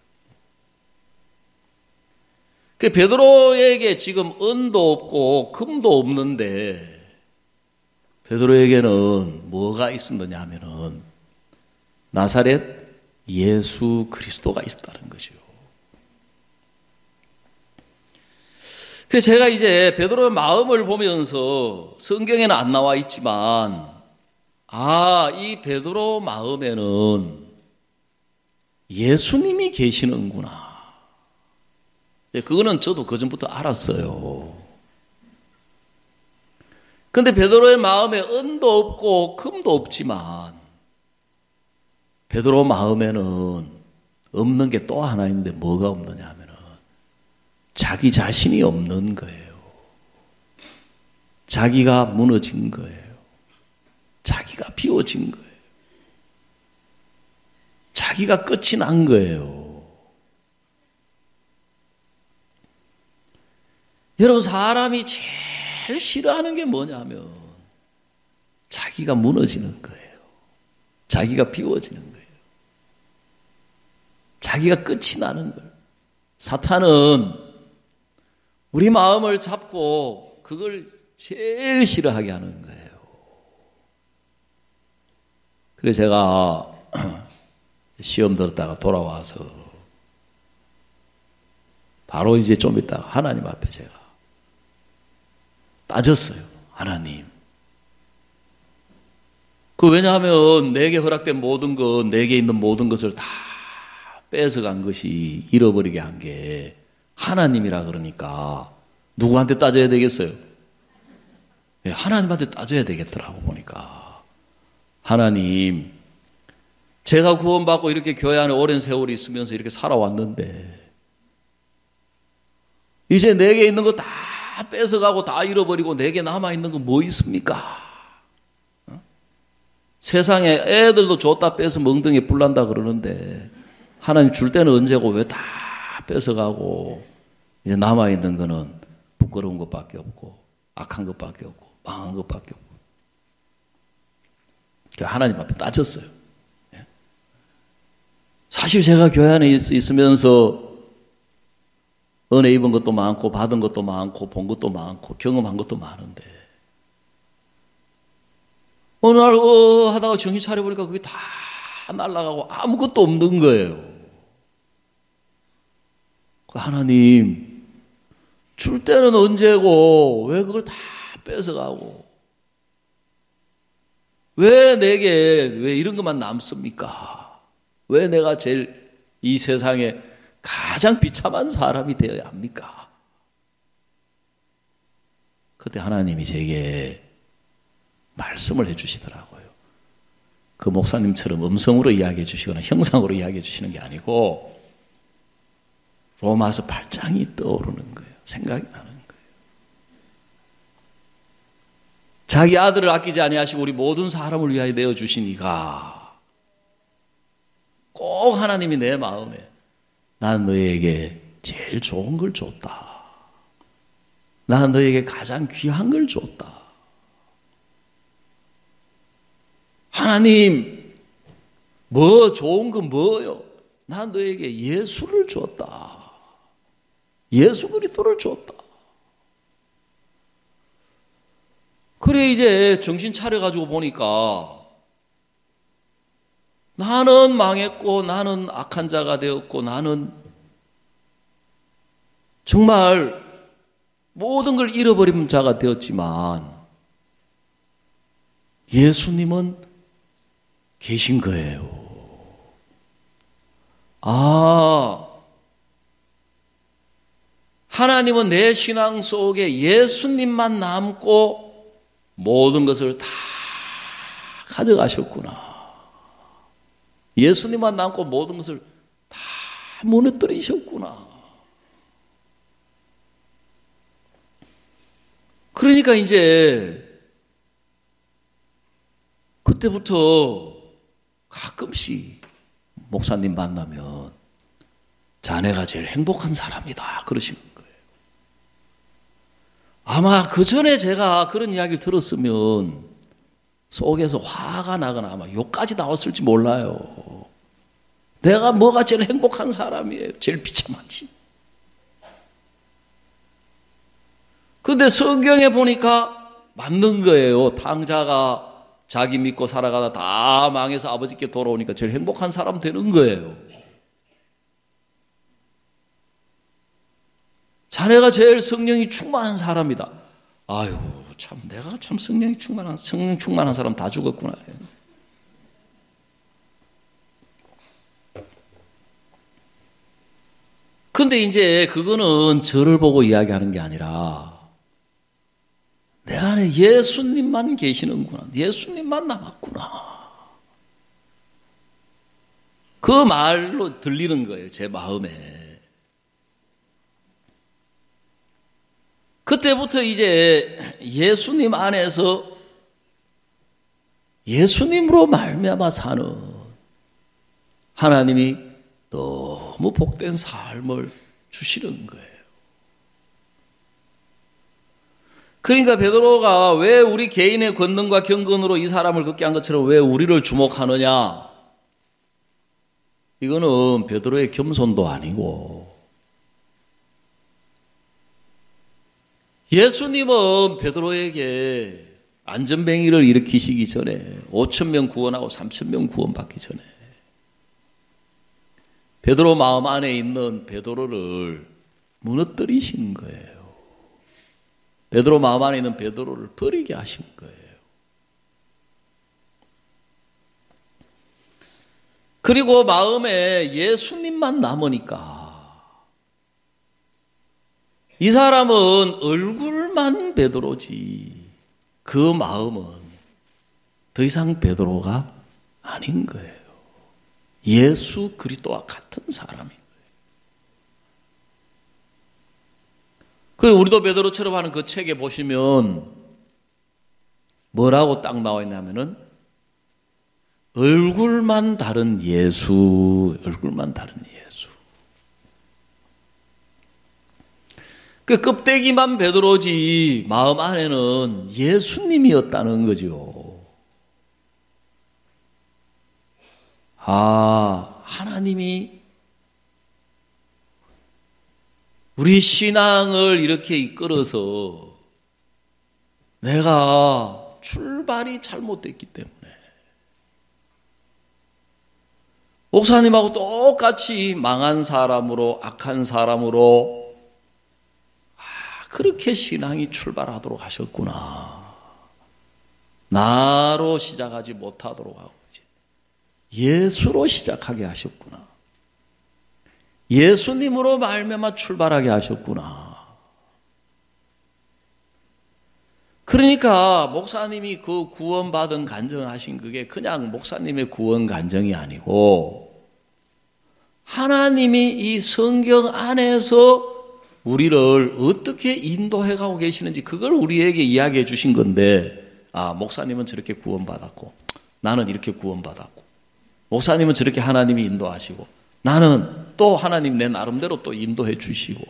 그 베드로에게 지금 은도 없고 금도 없는데 베드로에게는 뭐가 있었느냐 하면은 나사렛 예수 그리스도가 있었다는 거죠. 그래서 제가 이제 베드로의 마음을 보면서 성경에는 안 나와 있지만 이 베드로 마음에는 예수님이 계시는구나. 그거는 저도 그전부터 알았어요. 근데 베드로의 마음에 은도 없고 금도 없지만 베드로 마음에는 없는 게 또 하나 있는데 뭐가 없느냐 하면 자기 자신이 없는 거예요. 자기가 무너진 거예요. 자기가 비워진 거예요. 자기가 끝이 난 거예요. 여러분, 사람이 제일 싫어하는 게 뭐냐면 자기가 무너지는 거예요. 자기가 비워지는 거예요. 자기가 끝이 나는 거예요. 사탄은 우리 마음을 잡고 그걸 제일 싫어하게 하는 거예요. 그래서 제가 시험 들었다가 돌아와서 바로 이제 좀 있다가 하나님 앞에 제가 따졌어요. 하나님. 왜냐하면 내게 허락된 모든 것, 내게 있는 모든 것을 다 뺏어간 것이 잃어버리게 한 게 하나님이라 그러니까 누구한테 따져야 되겠어요? 하나님한테 따져야 되겠더라고 보니까. 하나님, 제가 구원받고 이렇게 교회 안에 오랜 세월이 있으면서 이렇게 살아왔는데 이제 내게 있는 거 다 뺏어가고 다 잃어버리고 내게 남아있는 건 뭐 있습니까? 세상에 애들도 줬다 뺏어 멍덩이에 불난다 그러는데 하나님 줄 때는 언제고 왜 다 뺏어가고 이제 남아있는 거는 부끄러운 것밖에 없고 악한 것밖에 없고 망한 것밖에 없고. 하나님 앞에 따졌어요. 사실 제가 교회 안에 있으면서 은혜 입은 것도 많고 받은 것도 많고 본 것도 많고 경험한 것도 많은데 어느 날 하다가 정신 차려보니까 그게 다 날아가고 아무것도 없는 거예요. 하나님, 줄 때는 언제고 왜 그걸 다 뺏어가고 왜 내게 왜 이런 것만 남습니까? 왜 내가 제일 이 세상에 가장 비참한 사람이 되어야 합니까? 그때 하나님이 제게 말씀을 해주시더라고요. 그 목사님처럼 음성으로 이야기해 주시거나 형상으로 이야기해 주시는 게 아니고 로마서 8장이 떠오르는 거예요. 생각이 나는 거예요. 자기 아들을 아끼지 아니하시고 우리 모든 사람을 위하여 내어주시니까 꼭 하나님이 내 마음에 난 너에게 제일 좋은 걸 줬다. 나는 너에게 가장 귀한 걸 줬다. 하나님, 뭐 좋은 거 뭐요? 난 너에게 예수를 줬다. 예수 그리스도를 줬다. 그래 이제 정신 차려가지고 보니까 나는 망했고 나는 악한 자가 되었고 나는 정말 모든 걸 잃어버린 자가 되었지만 예수님은 계신 거예요. 하나님은 내 신앙 속에 예수님만 남고 모든 것을 다 가져가셨구나. 예수님만 남고 모든 것을 다 무너뜨리셨구나. 그러니까 이제 그때부터 가끔씩 목사님 만나면 자네가 제일 행복한 사람이다 그러시는 거예요. 아마 그 전에 제가 그런 이야기를 들었으면 속에서 화가 나거나 아마 욕까지 나왔을지 몰라요. 내가 뭐가 제일 행복한 사람이에요. 제일 비참하지. 근데 성경에 보니까 맞는 거예요. 탕자가 자기 믿고 살아가다 다 망해서 아버지께 돌아오니까 제일 행복한 사람 되는 거예요. 자네가 제일 성령이 충만한 사람이다. 아유, 참 내가 참 성령 충만한 사람 다 죽었구나. 근데 이제 그거는 저를 보고 이야기하는 게 아니라 내 안에 예수님만 계시는구나. 예수님만 남았구나. 그 말로 들리는 거예요. 제 마음에. 그때부터 이제 예수님 안에서 예수님으로 말미암아 사는 하나님이 너무 복된 삶을 주시는 거예요. 그러니까 베드로가 왜 우리 개인의 권능과 경건으로 이 사람을 걷게 한 것처럼 왜 우리를 주목하느냐? 이거는 베드로의 겸손도 아니고 예수님은 베드로에게 안전뱅이를 일으키시기 전에 5,000명 구원하고 3,000명 구원받기 전에 베드로 마음 안에 있는 베드로를 무너뜨리신 거예요. 베드로 마음 안에 있는 베드로를 버리게 하신 거예요. 그리고 마음에 예수님만 남으니까 이 사람은 얼굴만 베드로지 그 마음은 더 이상 베드로가 아닌 거예요. 예수 그리스도와 같은 사람인 거예요. 그리고 우리도 베드로처럼 하는 그 책에 보시면 뭐라고 딱 나와 있냐면은 얼굴만 다른 예수, 얼굴만 다른 예수. 그 껍데기만 베드로지 마음 안에는 예수님이었다는 거죠. 하나님이 우리 신앙을 이렇게 이끌어서 내가 출발이 잘못됐기 때문에 목사님하고 똑같이 망한 사람으로 악한 사람으로 그렇게 신앙이 출발하도록 하셨구나. 나로 시작하지 못하도록 하고 예수로 시작하게 하셨구나. 예수님으로 말미암아 출발하게 하셨구나. 그러니까 목사님이 그 구원받은 간증하신 그게 그냥 목사님의 구원 간증이 아니고 하나님이 이 성경 안에서 우리를 어떻게 인도해 가고 계시는지 그걸 우리에게 이야기해 주신 건데 목사님은 저렇게 구원받았고 나는 이렇게 구원받았고 목사님은 저렇게 하나님이 인도하시고 나는 또 하나님 내 나름대로 또 인도해 주시고.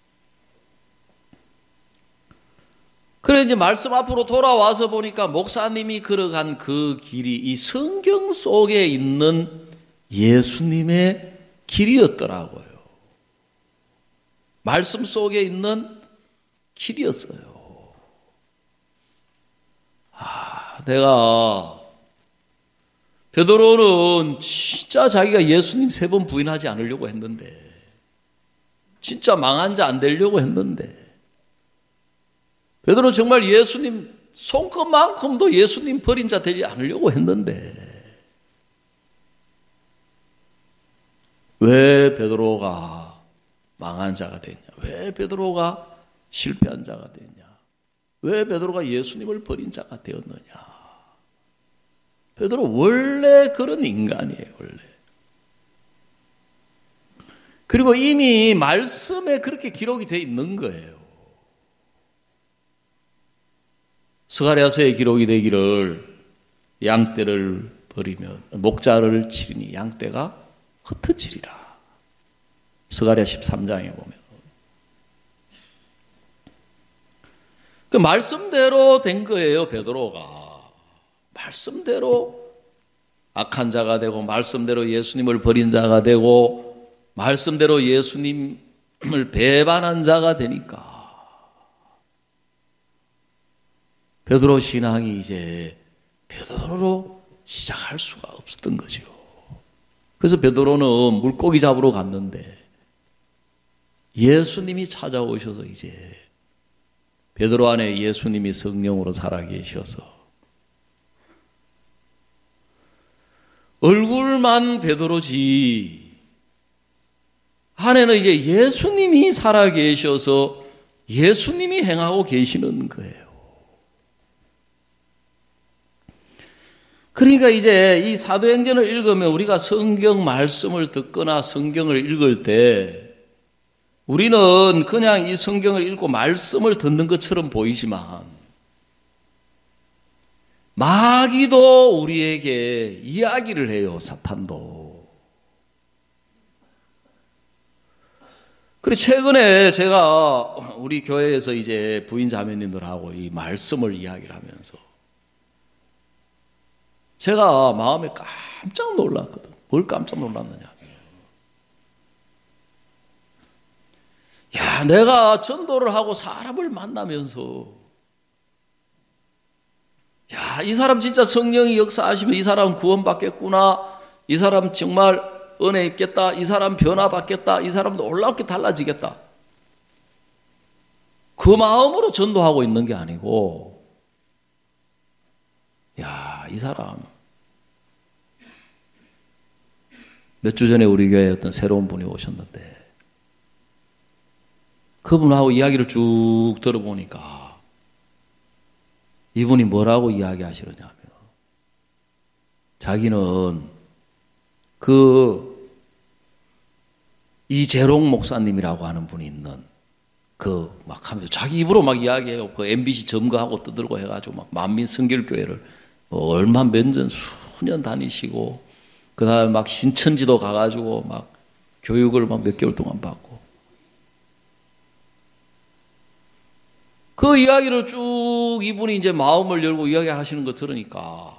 그래 이제 말씀 앞으로 돌아와서 보니까 목사님이 걸어간 그 길이 이 성경 속에 있는 예수님의 길이었더라고요. 말씀 속에 있는 길이었어요. 내가 베드로는 진짜 자기가 예수님 3번 부인하지 않으려고 했는데, 진짜 망한 자 안 되려고 했는데, 베드로는 정말 예수님 손끝만큼도 예수님 버린 자 되지 않으려고 했는데, 왜 베드로가 망한 자가 됐냐? 왜 베드로가 실패한 자가 됐냐? 왜 베드로가 예수님을 버린 자가 되었느냐? 베드로 원래 그런 인간이에요, 원래. 그리고 이미 말씀에 그렇게 기록이 되어 있는 거예요. 스가랴서에 기록이 되기를 양떼를 버리면 목자를 치리니 양떼가 흩어지리라. 스가랴 13장에 보면. 그 말씀대로 된 거예요, 베드로가. 말씀대로 악한 자가 되고, 말씀대로 예수님을 버린 자가 되고, 말씀대로 예수님을 배반한 자가 되니까 베드로 신앙이 이제 베드로로 시작할 수가 없었던 거죠. 그래서 베드로는 물고기 잡으러 갔는데 예수님이 찾아오셔서 이제 베드로 안에 예수님이 성령으로 살아계셔서 얼굴만 베드로지 안에는 이제 예수님이 살아계셔서 예수님이 행하고 계시는 거예요. 그러니까 이제 이 사도행전을 읽으면 우리가 성경 말씀을 듣거나 성경을 읽을 때 우리는 그냥 이 성경을 읽고 말씀을 듣는 것처럼 보이지만 마귀도 우리에게 이야기를 해요, 사탄도. 그래 최근에 제가 우리 교회에서 이제 부인 자매님들하고 이 말씀을 이야기를 하면서 제가 마음에 깜짝 놀랐거든. 뭘 깜짝 놀랐느냐. 야, 내가 전도를 하고 사람을 만나면서 야, 이 사람 진짜 성령이 역사하시면 이 사람 구원받겠구나. 이 사람 정말 은혜 입겠다. 이 사람 변화받겠다. 이 사람 놀랍게 달라지겠다. 그 마음으로 전도하고 있는 게 아니고, 야, 이 사람 몇 주 전에 우리 교회에 어떤 새로운 분이 오셨는데 그분하고 이야기를 쭉 들어보니까 이분이 뭐라고 이야기하시느냐면 자기는 이재롱 목사님이라고 하는 분이 있는 막 하면서 자기 입으로 막 이야기해요. 그 MBC 점거하고 떠들고 해가지고 막 만민 성결교회를 얼마 몇 년 수년 다니시고 그 다음에 막 신천지도 가가지고 막 교육을 막 몇 개월 동안 받고 그 이야기를 쭉 이분이 이제 마음을 열고 이야기하시는 거 들으니까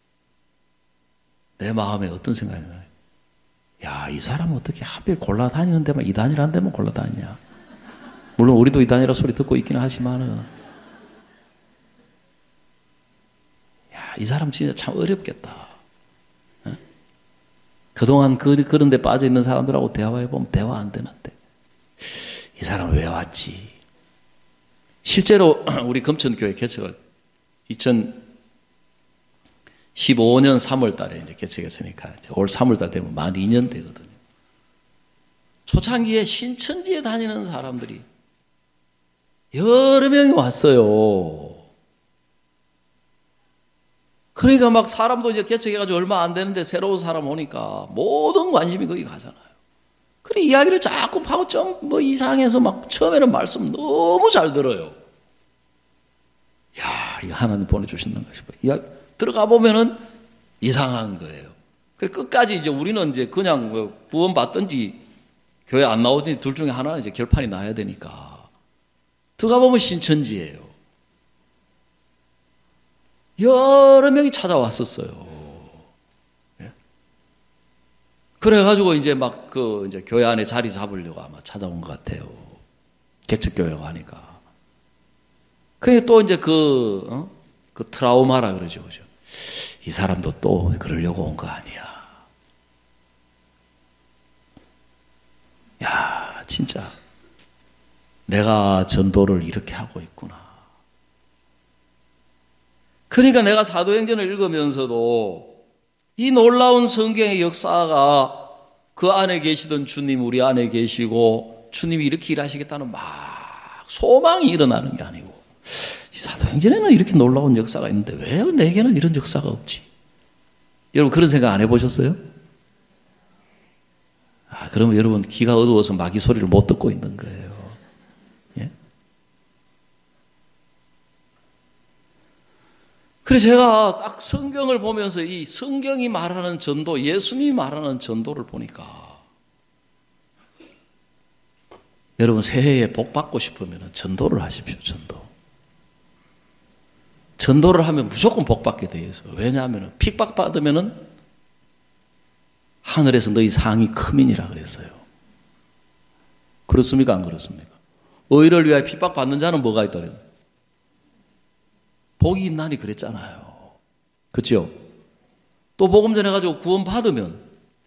내 마음에 어떤 생각이 나요? 야, 이 사람은 어떻게 하필 골라다니는 데만 이단이라는 데만 골라다니냐. 물론 우리도 이단이라 소리 듣고 있기는 하지만은 야, 이 사람 진짜 참 어렵겠다. 어? 그동안 그런 데 빠져 있는 사람들하고 대화해보면 대화 안 되는데 이 사람 왜 왔지? 실제로 우리 금천교회 개척을 2015년 3월 달에 이제 개척했으니까 이제 올 3월 달 되면 만 2년 되거든요. 초창기에 신천지에 다니는 사람들이 여러 명이 왔어요. 그러니까 막 사람도 이제 개척해가지고 얼마 안 되는데 새로운 사람 오니까 모든 관심이 거기 가잖아요. 그래 이야기를 자꾸 하고 좀 뭐 이상해서 막 처음에는 말씀 너무 잘 들어요. 야, 이거 하나님 보내주신다는 것이 들어가 보면은 이상한 거예요. 그래 끝까지 이제 우리는 이제 그냥 뭐 구원 받든지 교회 안 나오든지 둘 중에 하나는 이제 결판이 나야 되니까 들어가 보면 신천지예요. 여러 명이 찾아왔었어요. 예? 그래가지고 이제 막 이제 교회 안에 자리 잡으려고 아마 찾아온 것 같아요. 개척교회가 하니까. 그게 또 이제 그 트라우마라 그러죠. 그죠? 이 사람도 또 그러려고 온 거 아니야. 야, 진짜. 내가 전도를 이렇게 하고 있구나. 그러니까 내가 사도행전을 읽으면서도 이 놀라운 성경의 역사가 그 안에 계시던 주님 우리 안에 계시고 주님이 이렇게 일하시겠다는 막 소망이 일어나는 게 아니고 이 사도행전에는 이렇게 놀라운 역사가 있는데 왜 내게는 이런 역사가 없지? 여러분 그런 생각 안 해보셨어요? 그러면 여러분 귀가 어두워서 마귀 소리를 못 듣고 있는 거예요. 예? 그래서 제가 딱 성경을 보면서 이 성경이 말하는 전도, 예수님이 말하는 전도를 보니까 여러분 새해에 복 받고 싶으면 전도를 하십시오. 전도를 하면 무조건 복 받게 돼 있어요. 왜냐하면 핍박 받으면은 하늘에서 너희 상이 크민이라 그랬어요. 그렇습니까? 안 그렇습니까? 의를 위하여 핍박 받는 자는 뭐가 있더래요? 복이 있나니 그랬잖아요. 그렇죠? 또 복음 전해가지고 구원 받으면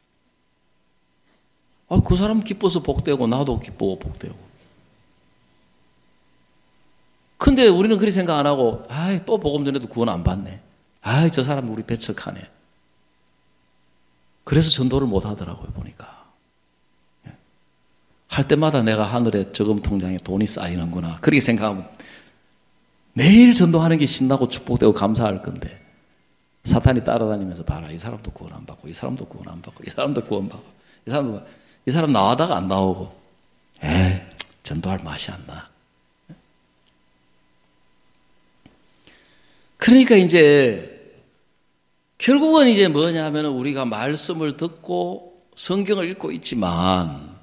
그 사람 기뻐서 복되고 나도 기쁘고 복되고. 근데 우리는 그렇게 생각 안 하고 또 복음 전해도 구원 안 받네. 저 사람 우리 배척하네. 그래서 전도를 못 하더라고요, 보니까. 할 때마다 내가 하늘에 저금 통장에 돈이 쌓이는구나. 그렇게 생각하면 매일 전도하는 게 신나고 축복되고 감사할 건데 사탄이 따라다니면서 봐라. 이 사람도 구원 안 받고 이 사람도 구원 안 받고 이 사람도 구원 받고 이 사람 나와다가 안 나오고 전도할 맛이 안 나. 그러니까 이제 결국은 이제 뭐냐 하면 우리가 말씀을 듣고 성경을 읽고 있지만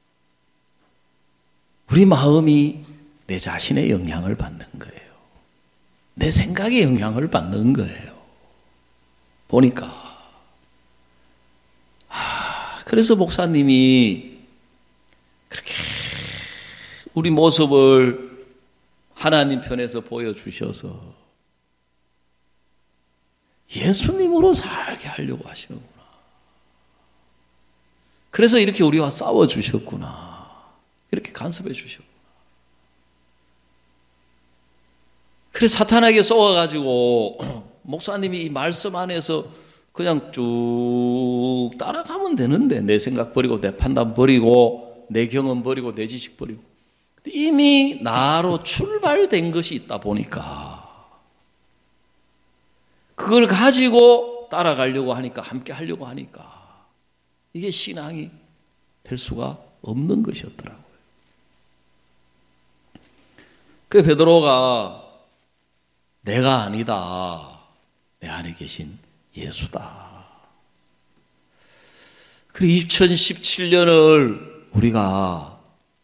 우리 마음이 내 자신의 영향을 받는 거예요. 내 생각의 영향을 받는 거예요. 보니까. 그래서 목사님이 그렇게 우리 모습을 하나님 편에서 보여주셔서 예수님으로 살게 하려고 하시는구나. 그래서 이렇게 우리와 싸워주셨구나. 이렇게 간섭해 주셨구나. 그래서 사탄에게 쏘아가지고 목사님이 이 말씀 안에서 그냥 쭉 따라가면 되는데 내 생각 버리고 내 판단 버리고 내 경험 버리고 내 지식 버리고 이미 나로 출발된 것이 있다 보니까 그걸 가지고 따라가려고 하니까 함께 하려고 하니까 이게 신앙이 될 수가 없는 것이었더라고요. 그 베드로가 내가 아니다. 내 안에 계신 예수다. 그리고 2017년을 우리가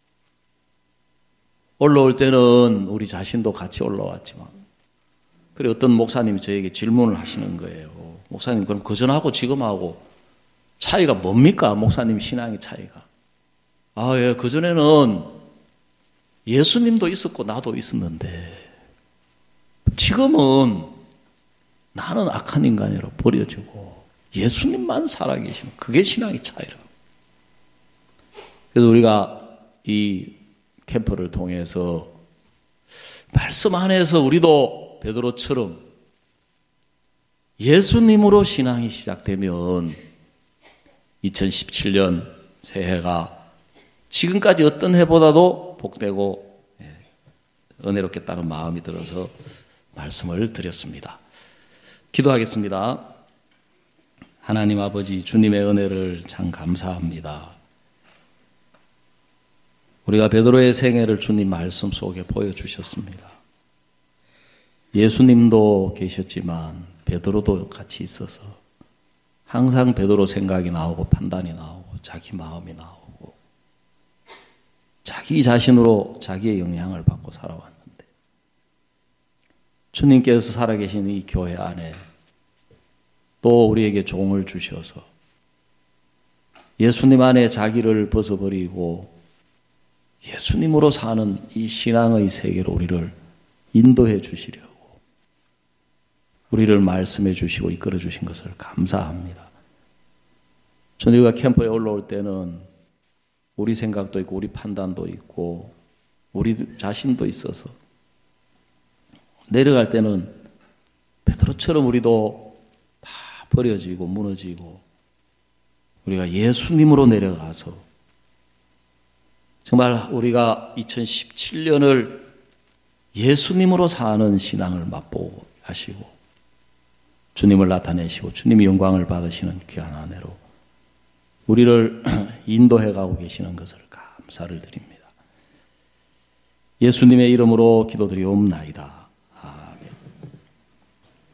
올라올 때는 우리 자신도 같이 올라왔지만 그리고 어떤 목사님이 저에게 질문을 하시는 거예요. 목사님 그럼 그전하고 지금하고 차이가 뭡니까? 목사님 신앙의 차이가. 예, 그전에는 예수님도 있었고 나도 있었는데 지금은 나는 악한 인간이라 버려지고 예수님만 살아계시는 그게 신앙의 차이라고. 그래서 우리가 이 캠프를 통해서 말씀 안에서 우리도 베드로처럼 예수님으로 신앙이 시작되면 2017년 새해가 지금까지 어떤 해보다도 복되고 은혜롭겠다는 마음이 들어서 말씀을 드렸습니다. 기도하겠습니다. 하나님 아버지 주님의 은혜를 참 감사합니다. 우리가 베드로의 생애를 주님 말씀 속에 보여주셨습니다. 예수님도 계셨지만 베드로도 같이 있어서 항상 베드로 생각이 나오고 판단이 나오고 자기 마음이 나오고 자기 자신으로 자기의 영향을 받고 살아왔는데 주님께서 살아계신 이 교회 안에 또 우리에게 종을 주셔서 예수님 안에 자기를 벗어버리고 예수님으로 사는 이 신앙의 세계로 우리를 인도해 주시려고 우리를 말씀해 주시고 이끌어 주신 것을 감사합니다. 저희가 캠프에 올라올 때는 우리 생각도 있고 우리 판단도 있고 우리 자신도 있어서 내려갈 때는 베드로처럼 우리도 다 버려지고 무너지고 우리가 예수님으로 내려가서 정말 우리가 2017년을 예수님으로 사는 신앙을 맛보고 하시고 주님을 나타내시고 주님이 영광을 받으시는 귀한 한 해로 우리를 인도해 가고 계시는 것을 감사를 드립니다. 예수님의 이름으로 기도드리옵나이다.